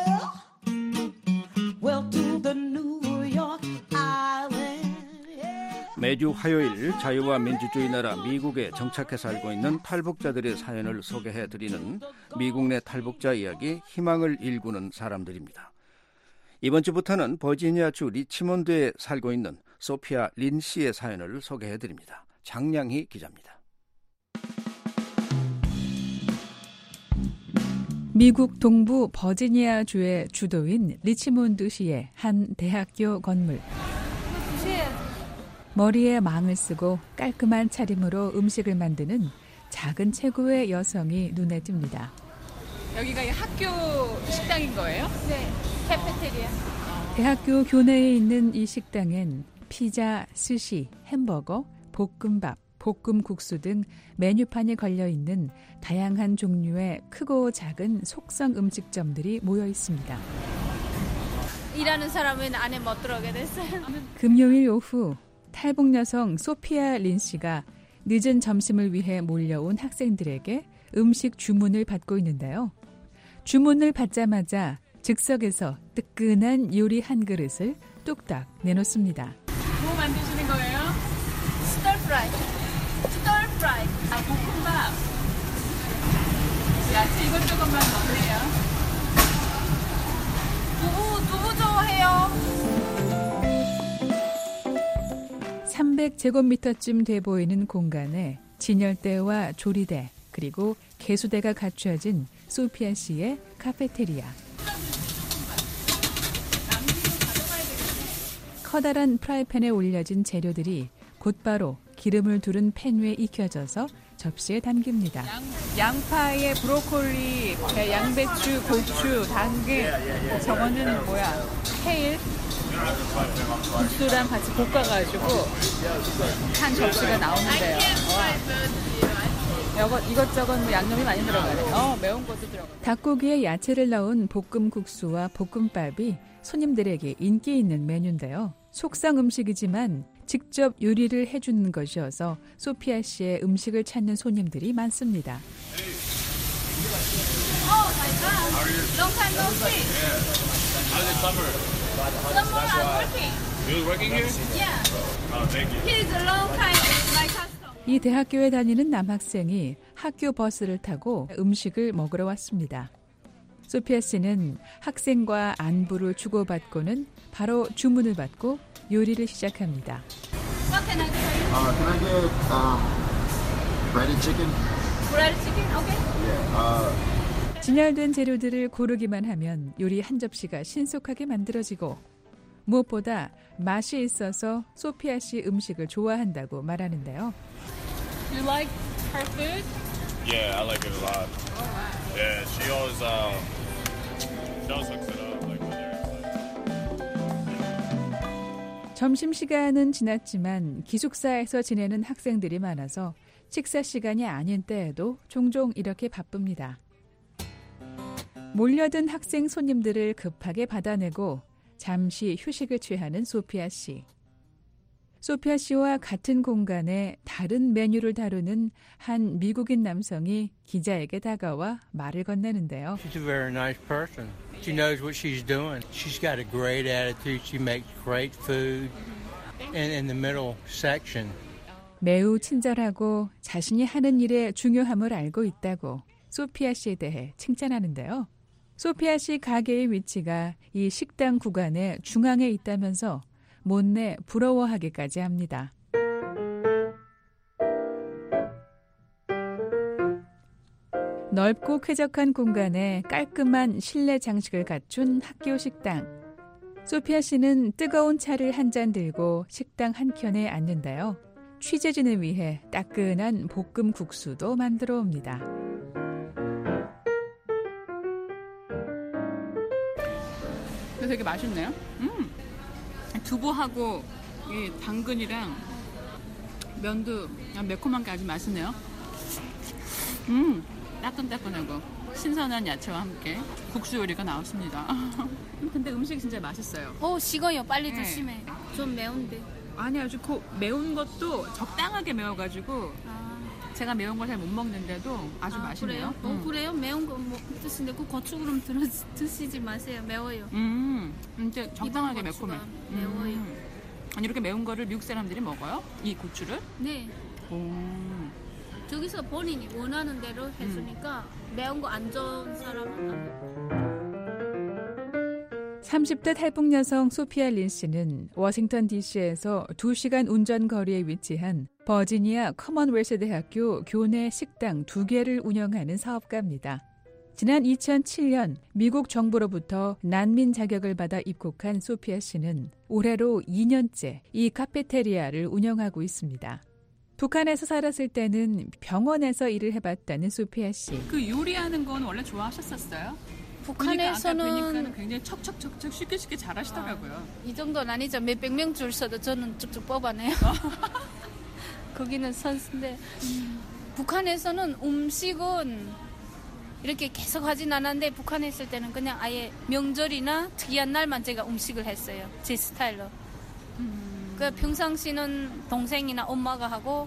매주 화요일 자유와 민주주의 나라 미국에 정착해 살고 있는 탈북자들의 사연을 소개해드리는 미국 내 탈북자 이야기 희망을 일구는 사람들입니다. 이번 주부터는 버지니아주 리치몬드에 살고 있는 소피아 린 씨의 사연을 소개해드립니다. 장량희 기자입니다. 미국 동부 버지니아주의 주도인 리치몬드시의 한 대학교 건물. 머리에 망을 쓰고 깔끔한 차림으로 음식을 만드는 작은 체구의 여성이 눈에 띕니다. 여기가 학교 식당인 거예요? 네, 카페테리아. 대학교 교내에 있는 이 식당엔 피자, 스시, 햄버거, 볶음밥, 볶음국수 등 메뉴판이 걸려있는 다양한 종류의 크고 작은 속성 음식점들이 모여 있습니다. 일하는 사람은 안에 못 들어오게 됐어요. 금요일 오후 탈북 여성 소피아 린 씨가 늦은 점심을 위해 몰려온 학생들에게 음식 주문을 받고 있는데요. 주문을 받자마자 즉석에서 뜨끈한 요리 한 그릇을 뚝딱 내놓습니다. 뭐 만드시는 거예요? 스털프라이. 스털프라이. 아, 볶음밥. 야채 이것저것만 넣네요. 두부, 두부 좋아해요. 삼백 제곱미터쯤 돼 보이는 공간에 진열대와 조리대 그리고 개수대가 갖춰진 소피아 씨의 카페테리아. 커다란 프라이팬에 올려진 재료들이 곧바로 기름을 두른 팬 위에 익혀져서 접시에 담깁니다. 양, 양파에 브로콜리, 양배추, 고추, 당근, 저거는 뭐야? 케일? 국수랑 같이 볶아가지고 한 접시가 나오는데요. 와. 이것저것 뭐 양념이 많이 들어가네. 어, 매운 것도 들어가네. 닭고기에 야채를 넣은 볶음국수와 볶음밥이 손님들에게 인기 있는 메뉴인데요. 속상 음식이지만 직접 요리를 해주는 것이어서 소피아 씨의 음식을 찾는 손님들이 많습니다. Long time no see. How's it summer? Summer I'm working. You working here? Yeah. Oh, thank you. He's a long time my customer. 이 대학교에 다니는 남학생이 학교 버스를 타고 음식을 먹으러 왔습니다. 소피아 씨는 학생과 안부를 주고받고는 바로 주문을 받고 요리를 시작합니다. What can I do for you? Uh, can I get um, breaded chicken? Breaded chicken, okay. Yeah. Uh, 진열된 재료들을 고르기만 하면 요리 한 접시가 신속하게 만들어지고 무엇보다 맛이 있어서 소피아 씨 음식을 좋아한다고 말하는데요. You like her food? Yeah, I like it a lot. Oh, wow. Yeah, she always um, she always hooks it up like when they're. 점심시간은 지났지만 기숙사에서 지내는 학생들이 많아서 식사 시간이 아닌 때에도 종종 이렇게 바쁩니다. 몰려든 학생 손님들을 급하게 받아내고 잠시 휴식을 취하는 소피아 씨. 소피아 씨와 같은 공간에 다른 메뉴를 다루는 한 미국인 남성이 기자에게 다가와 말을 건네는데요. She's a very nice person. She knows what she's doing. She's got a great attitude. She makes great food. And in the middle section. 매우 친절하고 자신이 하는 일의 중요함을 알고 있다고 소피아 씨에 대해 칭찬하는데요. 소피아 씨 가게의 위치가 이 식당 구간의 중앙에 있다면서 못내 부러워하기까지 합니다. 넓고 쾌적한 공간에 깔끔한 실내 장식을 갖춘 학교 식당. 소피아 씨는 뜨거운 차를 한 잔 들고 식당 한켠에 앉는데요. 취재진을 위해 따끈한 볶음 국수도 만들어 옵니다. 되게 맛있네요. 음. 두부하고 이 당근이랑 면도 매콤한 게 아주 맛있네요. 음, 따끈따끈하고 신선한 야채와 함께 국수 요리가 나왔습니다. 근데 음식이 진짜 맛있어요. 오, 식어요. 빨리 네. 드시면. 좀 매운데. 아니 아주 그 매운 것도 적당하게 매워가지고 아. 제가 매운 걸 잘 못 먹는데도 아주 아, 맛있네요. 그래요? 음. 어, 그래요? 매운 거 뭐 드시는데 그 고추기름 들어 드시지 마세요. 매워요. 음, 이제 적당하게 매콤해. 매워요. 음. 아니 이렇게 매운 거를 미국 사람들이 먹어요? 이 고추를? 네. 오. 저기서 본인이 원하는 대로 해주니까 음. 매운 거 안 좋은 사람은 안 먹어요. 삼십 대 탈북 여성 소피아 린 씨는 워싱턴 디씨에서 두 시간 운전 거리에 위치한 버지니아 커먼웰스 대학교 교내 식당 두 개를 운영하는 사업가입니다. 지난 이천칠 년 미국 정부로부터 난민 자격을 받아 입국한 소피아 씨는 올해로 이 년째 이 카페테리아를 운영하고 있습니다. 북한에서 살았을 때는 병원에서 일을 해봤다는 소피아 씨. 그 요리하는 건 원래 좋아하셨었어요? 북한에서는 보니까 굉장히 척척척척 쉽게 쉽게 잘하시더라고요. 아, 이 정도는 아니죠. 몇백 명 줄 서도 저는 쭉쭉 뽑아내요. 거기는 선수인데 음. 북한에서는 음식은 이렇게 계속 하진 않았는데 북한에 있을 때는 그냥 아예 명절이나 특이한 날만 제가 음식을 했어요. 제 스타일로. 음. 그 평상시는 동생이나 엄마가 하고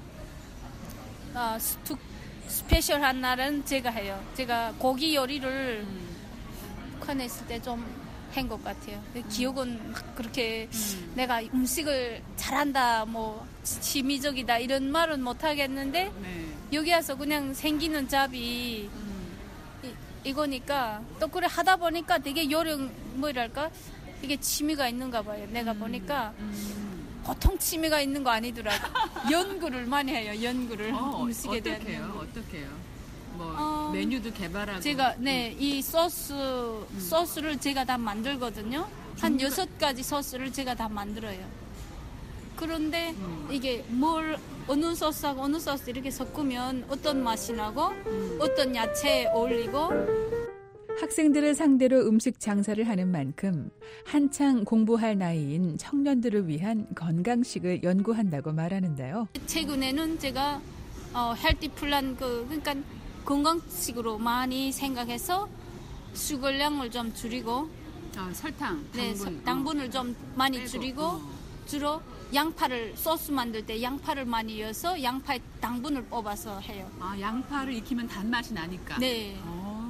아, 스투, 스페셜한 날은 제가 해요. 제가 고기 요리를 음. 북한에 있을 때 좀 한 것 같아요. 음. 기억은 그렇게 음. 내가 음식을 잘한다, 뭐 취미적이다 이런 말은 못 하겠는데 네. 여기 와서 그냥 생기는 잡이 음. 이, 이거니까 또 그래 하다 보니까 되게 요령 뭐랄까 이게 취미가 있는가 봐요. 내가 음. 보니까 음. 보통 취미가 있는 거 아니더라고. 연구를 많이 해요. 연구를 어, 음식에 대한. 어떻게 해요? 어떻게 해요? 뭐 어, 메뉴도 개발하고 제가 네 이 소스 음. 소스를 제가 다 만들거든요. 한 여섯 가지 소스를 제가 다 만들어요. 그런데 음. 이게 뭘 어느 소스하고 어느 소스 이렇게 섞으면 어떤 맛이 나고 음. 어떤 야채에 어울리고. 학생들을 상대로 음식 장사를 하는 만큼 한창 공부할 나이인 청년들을 위한 건강식을 연구한다고 말하는데요. 최근에는 제가 어, 헬티 플랜 그 그러니까 건강식으로 많이 생각해서 수거량을 좀 줄이고 아, 설탕, 당분. 네, 서, 당분을 어. 좀 많이 빼고. 줄이고 어. 주로 양파를 소스 만들 때 양파를 많이 넣어서 양파의 당분을 뽑아서 해요. 아, 양파를 익히면 단맛이 나니까. 네. 오.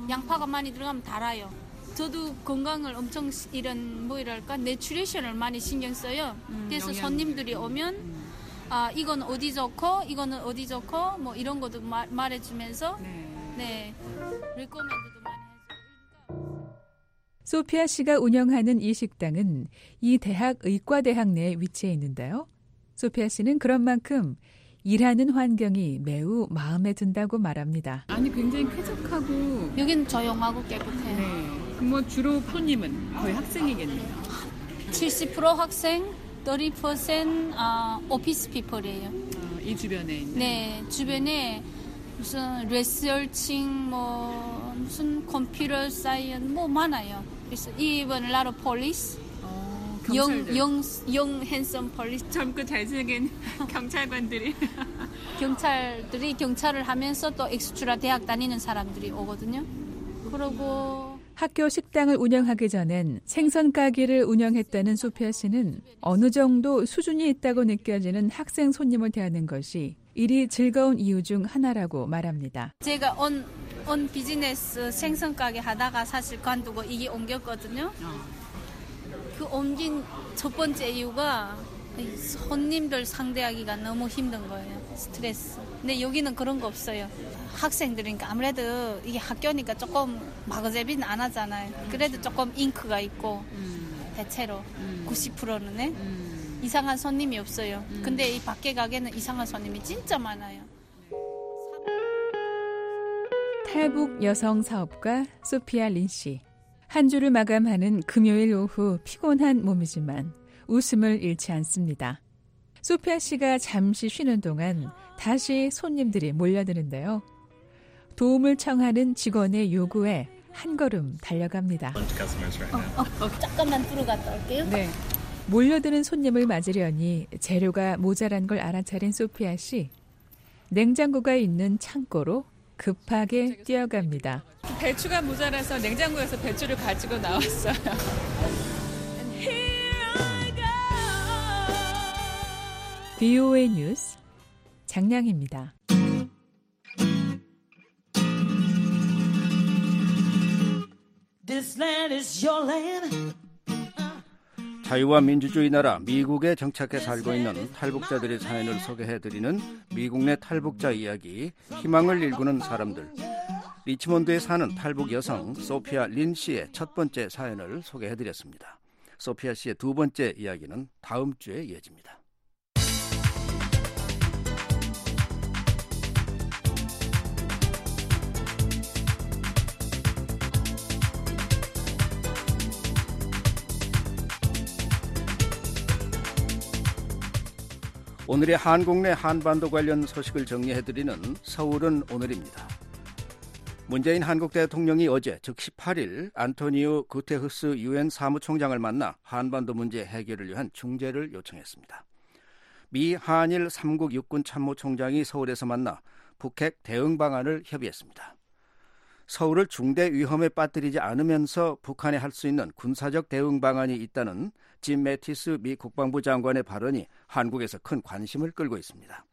양파가 많이 들어가면 달아요. 저도 건강을 엄청 이런 뭐랄까 내추레이션을 많이 신경 써요. 음, 그래서 영양. 손님들이 오면 음. 아 이건 어디 좋고 이거는 어디 좋고 뭐 이런 것도 마, 말해주면서 네, 네 리코멘드도 많이 해주고. 소피아 씨가 운영하는 이 식당은 이 대학 의과대학 내에 위치해 있는데요. 소피아 씨는 그런 만큼 일하는 환경이 매우 마음에 든다고 말합니다. 아니 굉장히 쾌적하고 여기는 조용하고 깨끗해요. 네. 뭐 주로 손님은 거의 학생이겠네요. 칠십 퍼센트 학생, 삼십 퍼센트 아, 오피스 피플이에요. 아, 이 주변에 있는. 네, 주변에 무슨 리서칭, 뭐 무슨 컴퓨터 사이언스 뭐 많아요. 그래서 even a lot of police. 어, 영, 영, 영 핸섬 폴리스. 젊고 잘생긴 경찰관들이. 경찰들이 경찰을 하면서 또 엑스트라 대학 다니는 사람들이 오거든요. 그리고 학교 식당을 운영하기 전엔 생선 가게를 운영했다는 소피아 씨는 어느 정도 수준이 있다고 느껴지는 학생 손님을 대하는 것이 일이 즐거운 이유 중 하나라고 말합니다. 제가 온, 온 비즈니스 생선 가게 하다가 사실 관두고 이게 옮겼거든요. 그 옮긴 첫 번째 이유가 손님들 상대하기가 너무 힘든 거예요. 스트레스. 근데 여기는 그런 거 없어요. 학생들이니까 아무래도 이게 학교니까 조금 마구잡이는 안 하잖아요. 그래도 조금 잉크가 있고 음. 대체로 음. 구십 퍼센트는 음. 이상한 손님이 없어요. 음. 근데 이 밖에 가게는 이상한 손님이 진짜 많아요. 탈북 여성 사업가 소피아 린 씨. 한 주를 마감하는 금요일 오후 피곤한 몸이지만 웃음을 잃지 않습니다. 소피아 씨가 잠시 쉬는 동안 다시 손님들이 몰려드는데요. 도움을 청하는 직원의 요구에 한 걸음 달려갑니다. 어, 어, 잠깐만 들어갔다 올게요. 네. 몰려드는 손님을 맞으려니 재료가 모자란 걸 알아차린 소피아 씨. 냉장고가 있는 창고로 급하게 뛰어갑니다. 배추가 모자라서 냉장고에서 배추를 가지고 나왔어요. 비오에이 뉴스 장량입니다. This land is your land. 자유와 민주주의 나라 미국에 정착해 살고 있는 탈북자들의 사연을 소개해드리는 미국 내 탈북자 이야기, 희망을 일구는 사람들. 리치몬드에 사는 탈북 여성 소피아 린 씨의 첫 번째 사연을 소개해드렸습니다. 소피아 씨의 두 번째 이야기는 다음 주에 이어집니다. 오늘의 한국 내 한반도 관련 소식을 정리해드리는 서울은 오늘입니다. 문재인 한국 대통령이 어제 즉 십팔 일 안토니오 구테흐스 유엔 사무총장을 만나 한반도 문제 해결을 위한 중재를 요청했습니다. 미 한일 삼국 육군 참모총장이 서울에서 만나 북핵 대응 방안을 협의했습니다. 서울을 중대 위험에 빠뜨리지 않으면서 북한에 할 수 있는 군사적 대응 방안이 있다는 짐 매티스 미 국방부 장관의 발언이 한국에서 큰 관심을 끌고 있습니다.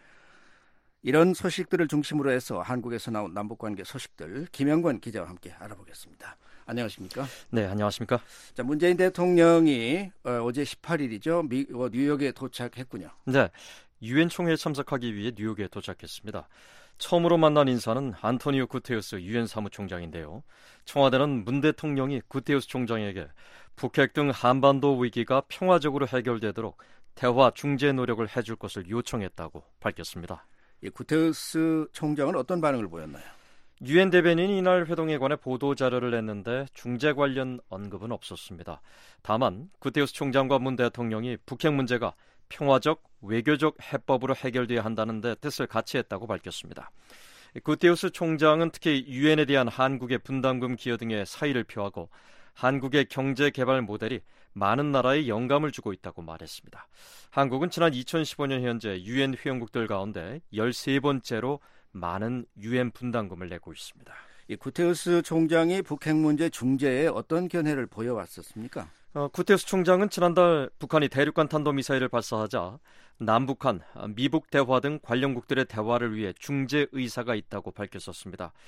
이런 소식들을 중심으로 해서 한국에서 나온 남북관계 소식들 김영권 기자와 함께 알아보겠습니다. 안녕하십니까? 네, 안녕하십니까? 자, 문재인 대통령이 어, 어제 십팔 일이죠. 미, 어, 뉴욕에 도착했군요. 네, 유엔 총회에 참석하기 위해 뉴욕에 도착했습니다. 처음으로 만난 인사는 안토니오 구테우스 유엔 사무총장인데요. 청와대는 문 대통령이 구테우스 총장에게 북핵 등 한반도 위기가 평화적으로 해결되도록 대화 중재 노력을 해줄 것을 요청했다고 밝혔습니다. 이 구테우스 총장은 어떤 반응을 보였나요? 유엔 대변인이 이날 회동에 관해 보도자료를 냈는데 중재 관련 언급은 없었습니다. 다만 구테우스 총장과 문 대통령이 북핵 문제가 평화적, 외교적 해법으로 해결돼야 한다는 데 뜻을 같이 했다고 밝혔습니다. 구테우스 총장은 특히 유엔에 대한 한국의 분담금 기여 등의 사의를 표하고 한국의 경제개발 모델이 많은 나라에 영감을 주고 있다고 말했습니다. 한국은 지난 이천십오 년 현재 유엔 회원국들 가운데 열세 번째로 많은 유엔 분담금을 내고 있습니다. 이 구테우스 총장이 북핵 문제 중재에 어떤 견해를 보여왔었습니까? 어, 구테우스 총장은 지난달 북한이 대륙간 탄도미사일을 발사하자 남북한, 미북 대화 등 관련국들의 대화를 위해 중재 의사가 있다고 밝혔었습니다.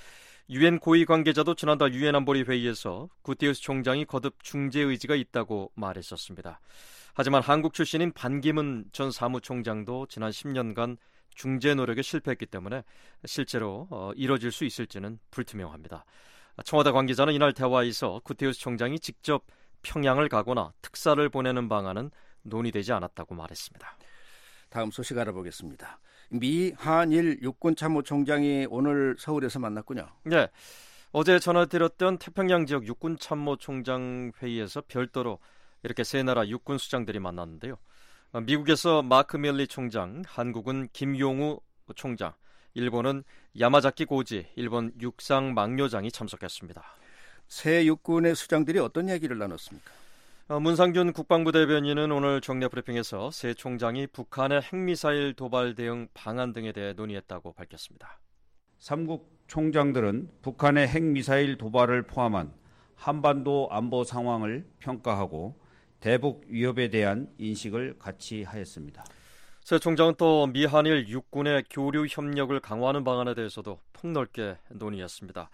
유엔 고위 관계자도 지난달 유엔 안보리 회의에서 구테우스 총장이 거듭 중재 의지가 있다고 말했었습니다. 하지만 한국 출신인 반기문 전 사무총장도 지난 십 년간 중재 노력에 실패했기 때문에 실제로 어, 이뤄질 수 있을지는 불투명합니다. 청와대 관계자는 이날 대화에서 구테우스 총장이 직접 평양을 가거나 특사를 보내는 방안은 논의되지 않았다고 말했습니다. 다음 소식 알아보겠습니다. 미 한일 육군참모총장이 오늘 서울에서 만났군요. 네, 어제 전화드렸던 태평양 지역 육군참모총장 회의에서 별도로 이렇게 세 나라 육군 수장들이 만났는데요. 미국에서 마크 밀리 총장, 한국은 김용우 총장, 일본은 야마자키 고지 일본 육상 막료장이 참석했습니다. 새 육군의 수장들이 어떤 얘기를 나눴습니까? 문상균 국방부 대변인은 오늘 정례 브리핑에서 새 총장이 북한의 핵미사일 도발 대응 방안 등에 대해 논의했다고 밝혔습니다. 삼국 총장들은 북한의 핵미사일 도발을 포함한 한반도 안보 상황을 평가하고 대북 위협에 대한 인식을 같이 하였습니다. 새 총장은 또 미한일 육군의 교류 협력을 강화하는 방안에 대해서도 폭넓게 논의했습니다.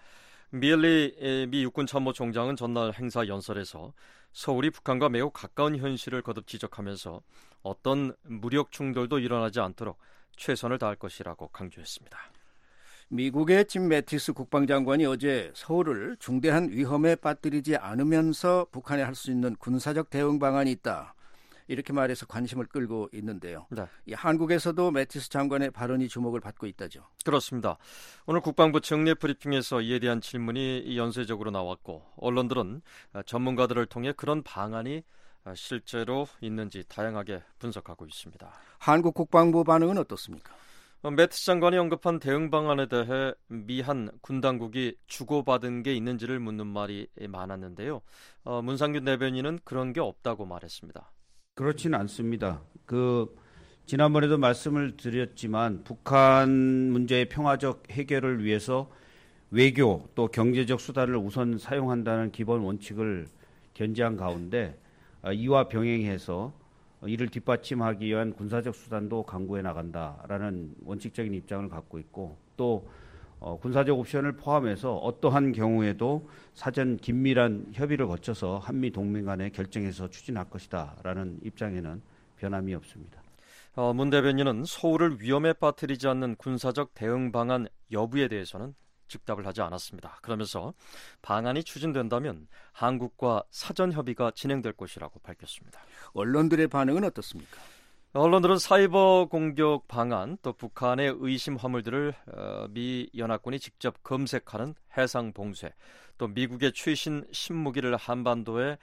밀리 미 육군 참모총장은 전날 행사 연설에서 서울이 북한과 매우 가까운 현실을 거듭 지적하면서 어떤 무력 충돌도 일어나지 않도록 최선을 다할 것이라고 강조했습니다. 미국의 짐 매티스 국방장관이 어제 서울을 중대한 위험에 빠뜨리지 않으면서 북한에 할 수 있는 군사적 대응 방안이 있다, 이렇게 말해서 관심을 끌고 있는데요. 네. 이 한국에서도 매티스 장관의 발언이 주목을 받고 있다죠. 그렇습니다. 오늘 국방부 정례 브리핑에서 이에 대한 질문이 연쇄적으로 나왔고 언론들은 전문가들을 통해 그런 방안이 실제로 있는지 다양하게 분석하고 있습니다. 한국 국방부 반응은 어떻습니까? 매티스 장관이 언급한 대응 방안에 대해 미한 군 당국이 주고받은 게 있는지를 묻는 말이 많았는데요. 어, 문상균 대변인은 그런 게 없다고 말했습니다. 그렇지는 않습니다. 그 지난번에도 말씀을 드렸지만 북한 문제의 평화적 해결을 위해서 외교 또 경제적 수단을 우선 사용한다는 기본 원칙을 견지한 가운데 이와 병행해서 이를 뒷받침하기 위한 군사적 수단도 강구해 나간다라는 원칙적인 입장을 갖고 있고 또 어, 군사적 옵션을 포함해서 어떠한 경우에도 사전 긴밀한 협의를 거쳐서 한미 동맹 간에 결정해서 추진할 것이다라는 입장에는 변함이 없습니다. 어, 문 대변인은 서울을 위험에 빠뜨리지 않는 군사적 대응 방안 여부에 대해서는 즉답을 하지 않았습니다. 그러면서 방안이 추진된다면 한국과 사전 협의가 진행될 것이라고 밝혔습니다. 언론들의 반응은 어떻습니까? 언론들은 사이버 공격 방안 또 북한의 의심 화물들을 미 연합군이 직접 검색하는 해상 봉쇄 또 미국의 최신 신무기를 한반도에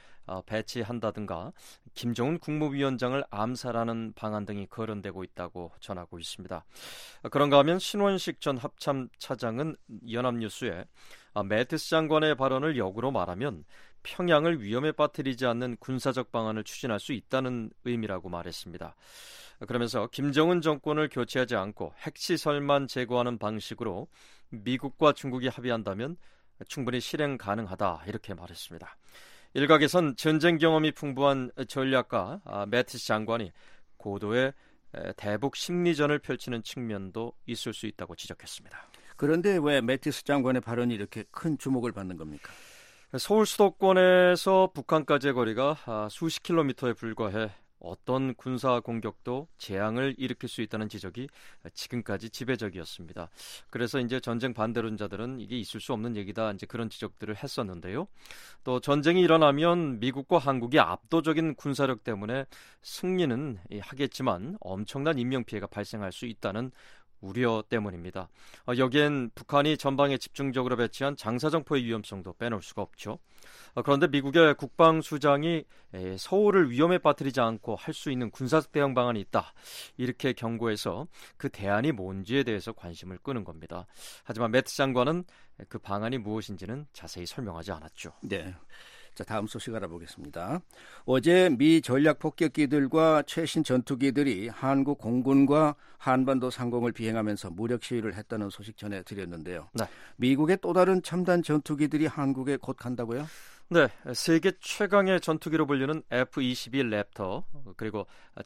배치한다든가 김정은 국무위원장을 암살하는 방안 등이 거론되고 있다고 전하고 있습니다. 그런가 하면 신원식 전 합참 차장은 연합뉴스에 매티스 장관의 발언을 역으로 말하면 평양을 위험에 빠뜨리지 않는 군사적 방안을 추진할 수 있다는 의미라고 말했습니다. 그러면서 김정은 정권을 교체하지 않고 핵시설만 제거하는 방식으로 미국과 중국이 합의한다면 충분히 실행 가능하다, 이렇게 말했습니다. 일각에선 전쟁 경험이 풍부한 전략가 매티스 장관이 고도의 대북 심리전을 펼치는 측면도 있을 수 있다고 지적했습니다. 그런데 왜 매티스 장관의 발언이 이렇게 큰 주목을 받는 겁니까? 서울 수도권에서 북한까지의 거리가 수십 킬로미터에 불과해 어떤 군사 공격도 재앙을 일으킬 수 있다는 지적이 지금까지 지배적이었습니다. 그래서 이제 전쟁 반대론자들은 이게 있을 수 없는 얘기다, 이제 그런 지적들을 했었는데요. 또 전쟁이 일어나면 미국과 한국이 압도적인 군사력 때문에 승리는 하겠지만 엄청난 인명 피해가 발생할 수 있다는 우려 때문입니다. 어, 여기엔 북한이 전방에 집중적으로 배치한 장사정포의 위험성도 빼놓을 수가 없죠. 어, 그런데 미국의 국방수장이 에, 서울을 위험에 빠뜨리지 않고 할 수 있는 군사적 대응 방안이 있다, 이렇게 경고해서 그 대안이 뭔지에 대해서 관심을 끄는 겁니다. 하지만 매티스 장관은 그 방안이 무엇인지는 자세히 설명하지 않았죠. 네. 자, 다음 소식 알아보겠습니다. 어제 미 전략 폭격기들과 최신 전투기들이 한국 공군과 한반도 상공을 비행하면서 무력 시위를 했다는 소식 전해드렸는데요. 네. 미국의 또 다른 첨단 전투기들이 한국에 곧 간다고요? 네, 세계 최강의 전투기로 불리는 에프 이십이 랩터, 그리고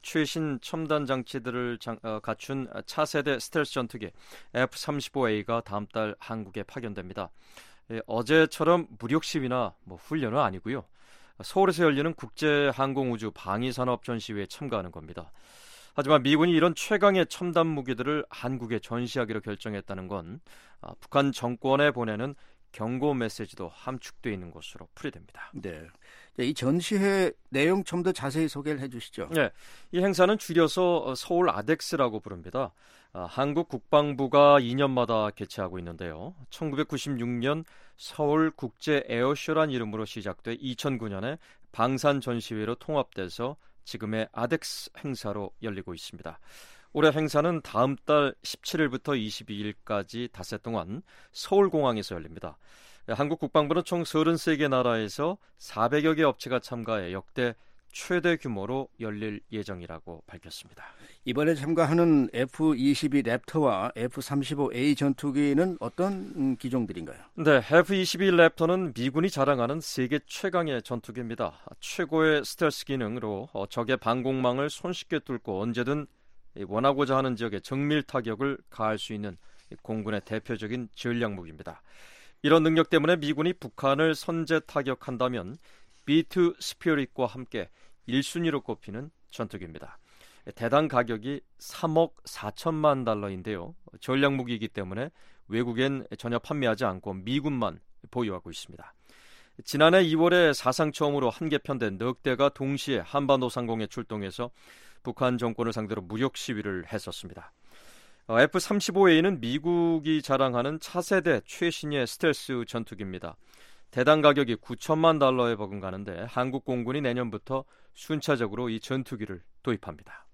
최신 첨단 장치들을 장, 어, 갖춘 차세대 스텔스 전투기 에프 삼십오 에이가 다음 달 한국에 파견됩니다. 예, 어제처럼 무력 시위나 뭐 훈련은 아니고요. 서울에서 열리는 국제항공우주 방위산업 전시회에 참가하는 겁니다. 하지만 미군이 이런 최강의 첨단 무기들을 한국에 전시하기로 결정했다는 건 아, 북한 정권에 보내는 경고 메시지도 함축되어 있는 것으로 풀이됩니다. 네, 이 전시회 내용 좀 더 자세히 소개를 해주시죠. 네, 이 행사는 줄여서 서울 아덱스라고 부릅니다. 아, 한국 국방부가 이 년마다 개최하고 있는데요. 천구백구십육 년 서울 국제 에어쇼란 이름으로 시작돼 이천구 년에 방산 전시회로 통합돼서 지금의 아덱스 행사로 열리고 있습니다. 올해 행사는 다음 달 십칠 일부터 이십이 일까지 닷새 동안 서울공항에서 열립니다. 한국 국방부는 총 서른세 개 나라에서 사백여 개 업체가 참가해 역대 최대 규모로 열릴 예정이라고 밝혔습니다. 이번에 참가하는 에프 이십이 랩터와 에프 삼십오 에이 전투기는 어떤 기종들인가요? 네, 에프 이십이 랩터는 미군이 자랑하는 세계 최강의 전투기입니다. 최고의 스텔스 기능으로 적의 방공망을 손쉽게 뚫고 언제든 원하고자 하는 지역에 정밀 타격을 가할 수 있는 공군의 대표적인 전략 무기입니다. 이런 능력 때문에 미군이 북한을 선제 타격한다면 비 투 스피릿과 함께 일 순위로 꼽히는 전투기입니다. 대당 가격이 삼억 사천만 달러인데요. 전략 무기이기 때문에 외국엔 전혀 판매하지 않고 미군만 보유하고 있습니다. 지난해 이월에 사상 처음으로 한 개 편된 넉 대가 동시에 한반도 상공에 출동해서 북한 정권을 상대로 무력 시위를 했었습니다. 에프 삼십오 에이는 미국이 자랑하는 차세대 최신의 스텔스 전투기입니다. 대당 가격이 구천만 달러에 버금가는데 한국 공군이 내년부터 순차적으로 이 전투기를 도입합니다.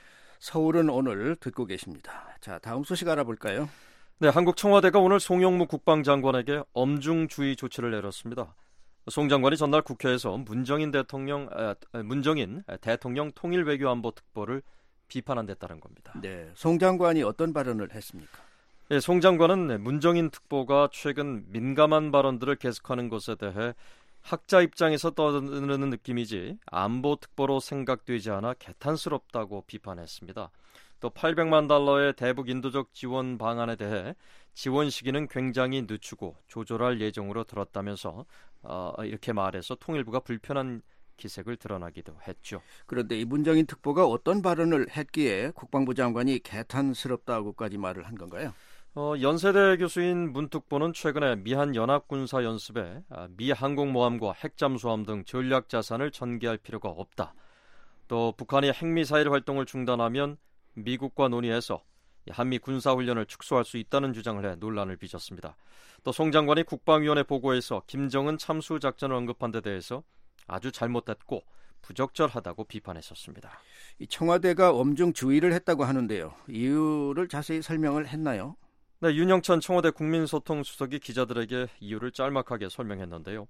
서울은 오늘 듣고 계십니다. 자, 다음 소식 알아볼까요? 네, 한국 청와대가 오늘 송영무 국방장관에게 엄중주의 조치를 내렸습니다. 송 장관이 전날 국회에서 문정인 대통령 에, 문정인 대통령 통일외교안보특보를 비판한 데 따른 겁니다. 네, 송 장관이 어떤 발언을 했습니까? 네, 송 장관은 문정인 특보가 최근 민감한 발언들을 계속하는 것에 대해 학자 입장에서 떠드는 느낌이지 안보특보로 생각되지 않아 개탄스럽다고 비판했습니다. 또 팔백만 달러의 대북 인도적 지원 방안에 대해 지원 시기는 굉장히 늦추고 조절할 예정으로 들었다면서 어, 이렇게 말해서 통일부가 불편한 기색을 드러나기도 했죠. 그런데 이 문정인 특보가 어떤 발언을 했기에 국방부 장관이 개탄스럽다고까지 말을 한 건가요? 어, 연세대 교수인 문 특보는 최근에 미한 연합군사 연습에 미 항공모함과 핵잠수함 등 전략 자산을 전개할 필요가 없다. 또 북한이 핵미사일 활동을 중단하면 미국과 논의해서 한미 군사훈련을 축소할 수 있다는 주장을 해 논란을 빚었습니다. 또 송 장관이 국방위원회 보고에서 김정은 참수 작전을 언급한 데 대해서 아주 잘못됐고 부적절하다고 비판했었습니다. 이 청와대가 엄중 주의를 했다고 하는데요. 이유를 자세히 설명을 했나요? 네, 윤영찬 청와대 국민소통수석이 기자들에게 이유를 짤막하게 설명했는데요.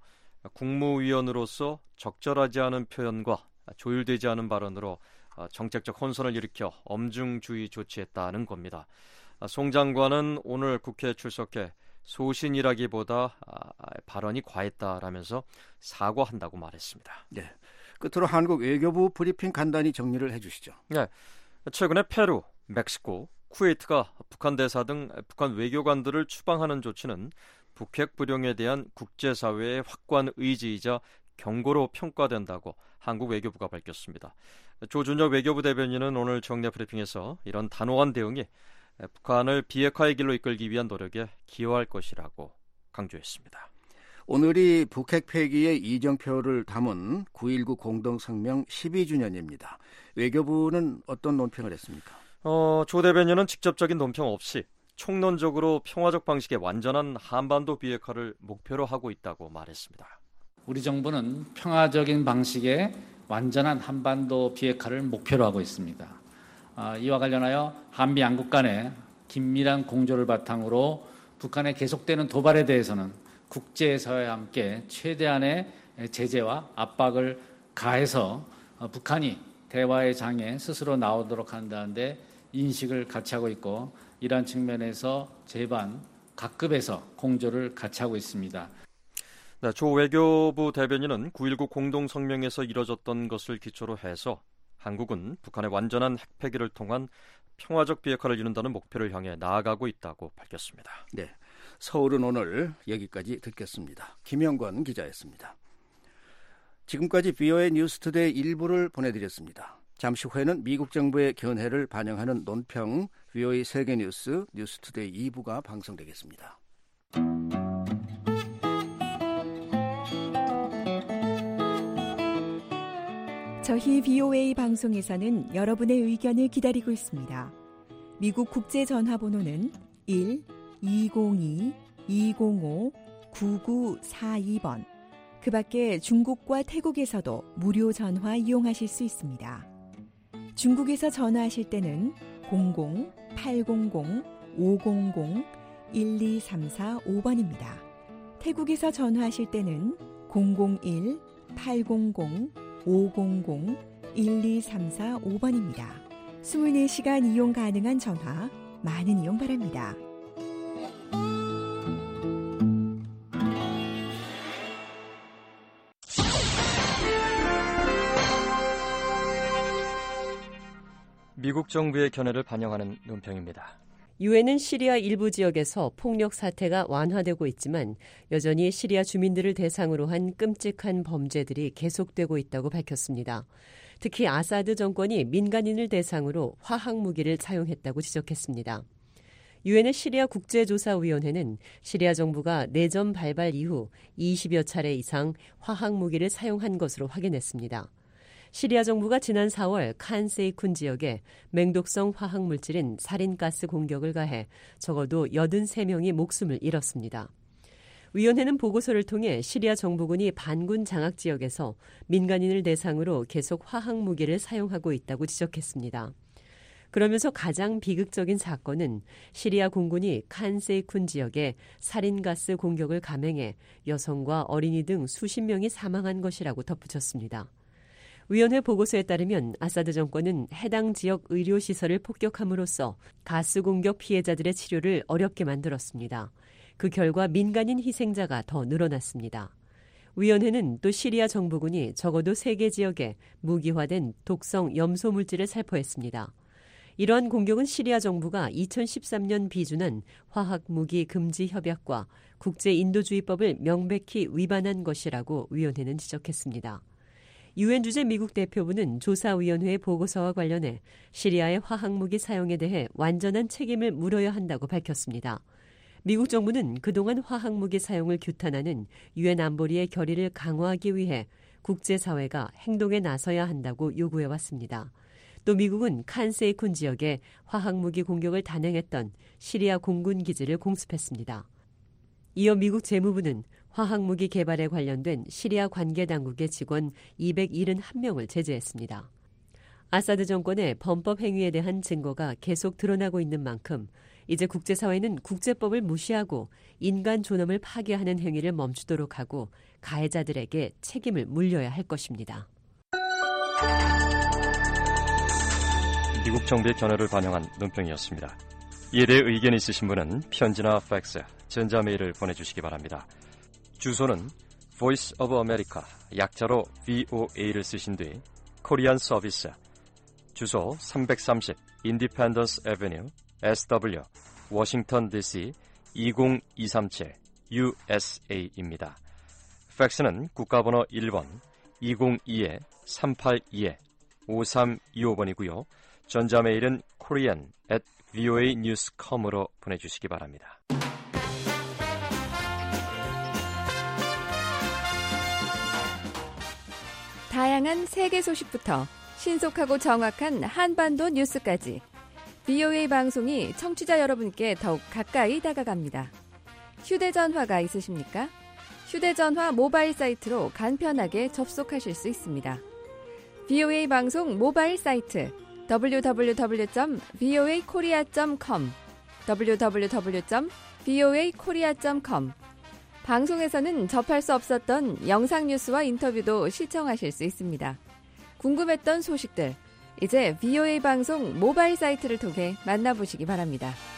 국무위원으로서 적절하지 않은 표현과 조율되지 않은 발언으로 정책적 혼선을 일으켜 엄중주의 조치했다는 겁니다. 송 장관은 오늘 국회에 출석해 소신이라기보다 발언이 과했다라면서 사과한다고 말했습니다. 네, 끝으로 한국 외교부 브리핑 간단히 정리를 해주시죠. 네, 최근에 페루, 멕시코, 쿠웨이트가 북한 대사 등 북한 외교관들을 추방하는 조치는 북핵 불용에 대한 국제사회의 확고한 의지이자 경고로 평가된다고 한국 외교부가 밝혔습니다. 조준혁 외교부 대변인은 오늘 정례 브리핑에서 이런 단호한 대응이 북한을 비핵화의 길로 이끌기 위한 노력에 기여할 것이라고 강조했습니다. 오늘이 북핵 폐기의 이정표를 담은 구일구 공동성명 십이 주년입니다. 외교부는 어떤 논평을 했습니까? 어, 조 대변인은 직접적인 논평 없이 총론적으로 평화적 방식의 완전한 한반도 비핵화를 목표로 하고 있다고 말했습니다. 우리 정부는 평화적인 방식의 완전한 한반도 비핵화를 목표로 하고 있습니다. 아, 이와 관련하여 한미 양국 간의 긴밀한 공조를 바탕으로 북한의 계속되는 도발에 대해서는 국제사회와 함께 최대한의 제재와 압박을 가해서 북한이 대화의 장에 스스로 나오도록 한다는데 인식을 같이 하고 있고 이러한 측면에서 제반 각급에서 공조를 같이 하고 있습니다. 네, 조 외교부 대변인은 구일구 공동성명에서 이뤄졌던 것을 기초로 해서 한국은 북한의 완전한 핵폐기를 통한 평화적 비핵화를 이룬다는 목표를 향해 나아가고 있다고 밝혔습니다. 네, 서울은 오늘 여기까지 듣겠습니다. 김영권 기자였습니다. 지금까지 비오에이 뉴스투데이 일부를 보내드렸습니다. 잠시 후에는 미국 정부의 견해를 반영하는 논평 비오에이 세계뉴스 뉴스투데이 이 부가 방송되겠습니다. 저희 비오에이 방송에서는 여러분의 의견을 기다리고 있습니다. 미국 국제전화번호는 일 이공이 이공오 구구사이 번. 그 밖에 중국과 태국에서도 무료 전화 이용하실 수 있습니다. 중국에서 전화하실 때는 공공 팔공공 오공공 일이삼사오 번입니다. 태국에서 전화하실 때는 공공일 팔공공 오공공 일이삼사오 번입니다. 이십사 시간 이용 가능한 전화 많은 이용 바랍니다. 미국 정부의 견해를 반영하는 논평입니다. 유엔은 시리아 일부 지역에서 폭력 사태가 완화되고 있지만 여전히 시리아 주민들을 대상으로 한 끔찍한 범죄들이 계속되고 있다고 밝혔습니다. 특히 아사드 정권이 민간인을 대상으로 화학무기를 사용했다고 지적했습니다. 유엔의 시리아 국제조사위원회는 시리아 정부가 내전 발발 이후 이십여 차례 이상 화학무기를 사용한 것으로 확인했습니다. 시리아 정부가 지난 사월 칸세이쿤 지역에 맹독성 화학물질인 사린가스 공격을 가해 적어도 여든세 명이 목숨을 잃었습니다. 위원회는 보고서를 통해 시리아 정부군이 반군 장악 지역에서 민간인을 대상으로 계속 화학무기를 사용하고 있다고 지적했습니다. 그러면서 가장 비극적인 사건은 시리아 공군이 칸세이쿤 지역에 살인가스 공격을 감행해 여성과 어린이 등 수십 명이 사망한 것이라고 덧붙였습니다. 위원회 보고서에 따르면 아사드 정권은 해당 지역 의료시설을 폭격함으로써 가스 공격 피해자들의 치료를 어렵게 만들었습니다. 그 결과 민간인 희생자가 더 늘어났습니다. 위원회는 또 시리아 정부군이 적어도 세 개 지역에 무기화된 독성 염소 물질을 살포했습니다. 이러한 공격은 시리아 정부가 이천십삼 년 비준한 화학무기 금지 협약과 국제인도주의법을 명백히 위반한 것이라고 위원회는 지적했습니다. 유엔 주재 미국 대표부는 조사위원회의 보고서와 관련해 시리아의 화학무기 사용에 대해 완전한 책임을 물어야 한다고 밝혔습니다. 미국 정부는 그동안 화학무기 사용을 규탄하는 유엔 안보리의 결의를 강화하기 위해 국제사회가 행동에 나서야 한다고 요구해왔습니다. 또 미국은 칸세이쿤 지역에 화학무기 공격을 단행했던 시리아 공군 기지를 공습했습니다. 이어 미국 재무부는 화학무기 개발에 관련된 시리아 관계당국의 직원 이백칠십일 명을 제재했습니다. 아사드 정권의 범법 행위에 대한 증거가 계속 드러나고 있는 만큼 이제 국제사회는 국제법을 무시하고 인간 존엄을 파괴하는 행위를 멈추도록 하고 가해자들에게 책임을 물려야 할 것입니다. 미국 정부의 견해를 반영한 논평이었습니다. 이에 대해 의견 있으신 분은 편지나 팩스, 전자메일을 보내주시기 바랍니다. 주소는 Voice of America, 약자로 브이오에이를 쓰신 뒤 코리안 서비스, 주소 삼백삼십 Independence Avenue, 에스더블유, 워싱턴 디씨 이공이삼칠 유에스에이입니다. 팩스는 국가번호 일 번 이공이 삼팔이 오삼이오 번이고요. 전자메일은 korean at 브이오에이 뉴스 닷컴으로 보내주시기 바랍니다. 다양한 세계 소식부터 신속하고 정확한 한반도 뉴스까지 비오에이 방송이 청취자 여러분께 더욱 가까이 다가갑니다. 휴대전화가 있으십니까? 휴대전화 모바일 사이트로 간편하게 접속하실 수 있습니다. 비오에이 방송 모바일 사이트 더블유 더블유 더블유 점 브이오에이 코리아 점 컴 더블유 더블유 더블유 점 브이오에이 코리아 점 컴 방송에서는 접할 수 없었던 영상 뉴스와 인터뷰도 시청하실 수 있습니다. 궁금했던 소식들, 이제 비오에이 방송 모바일 사이트를 통해 만나보시기 바랍니다.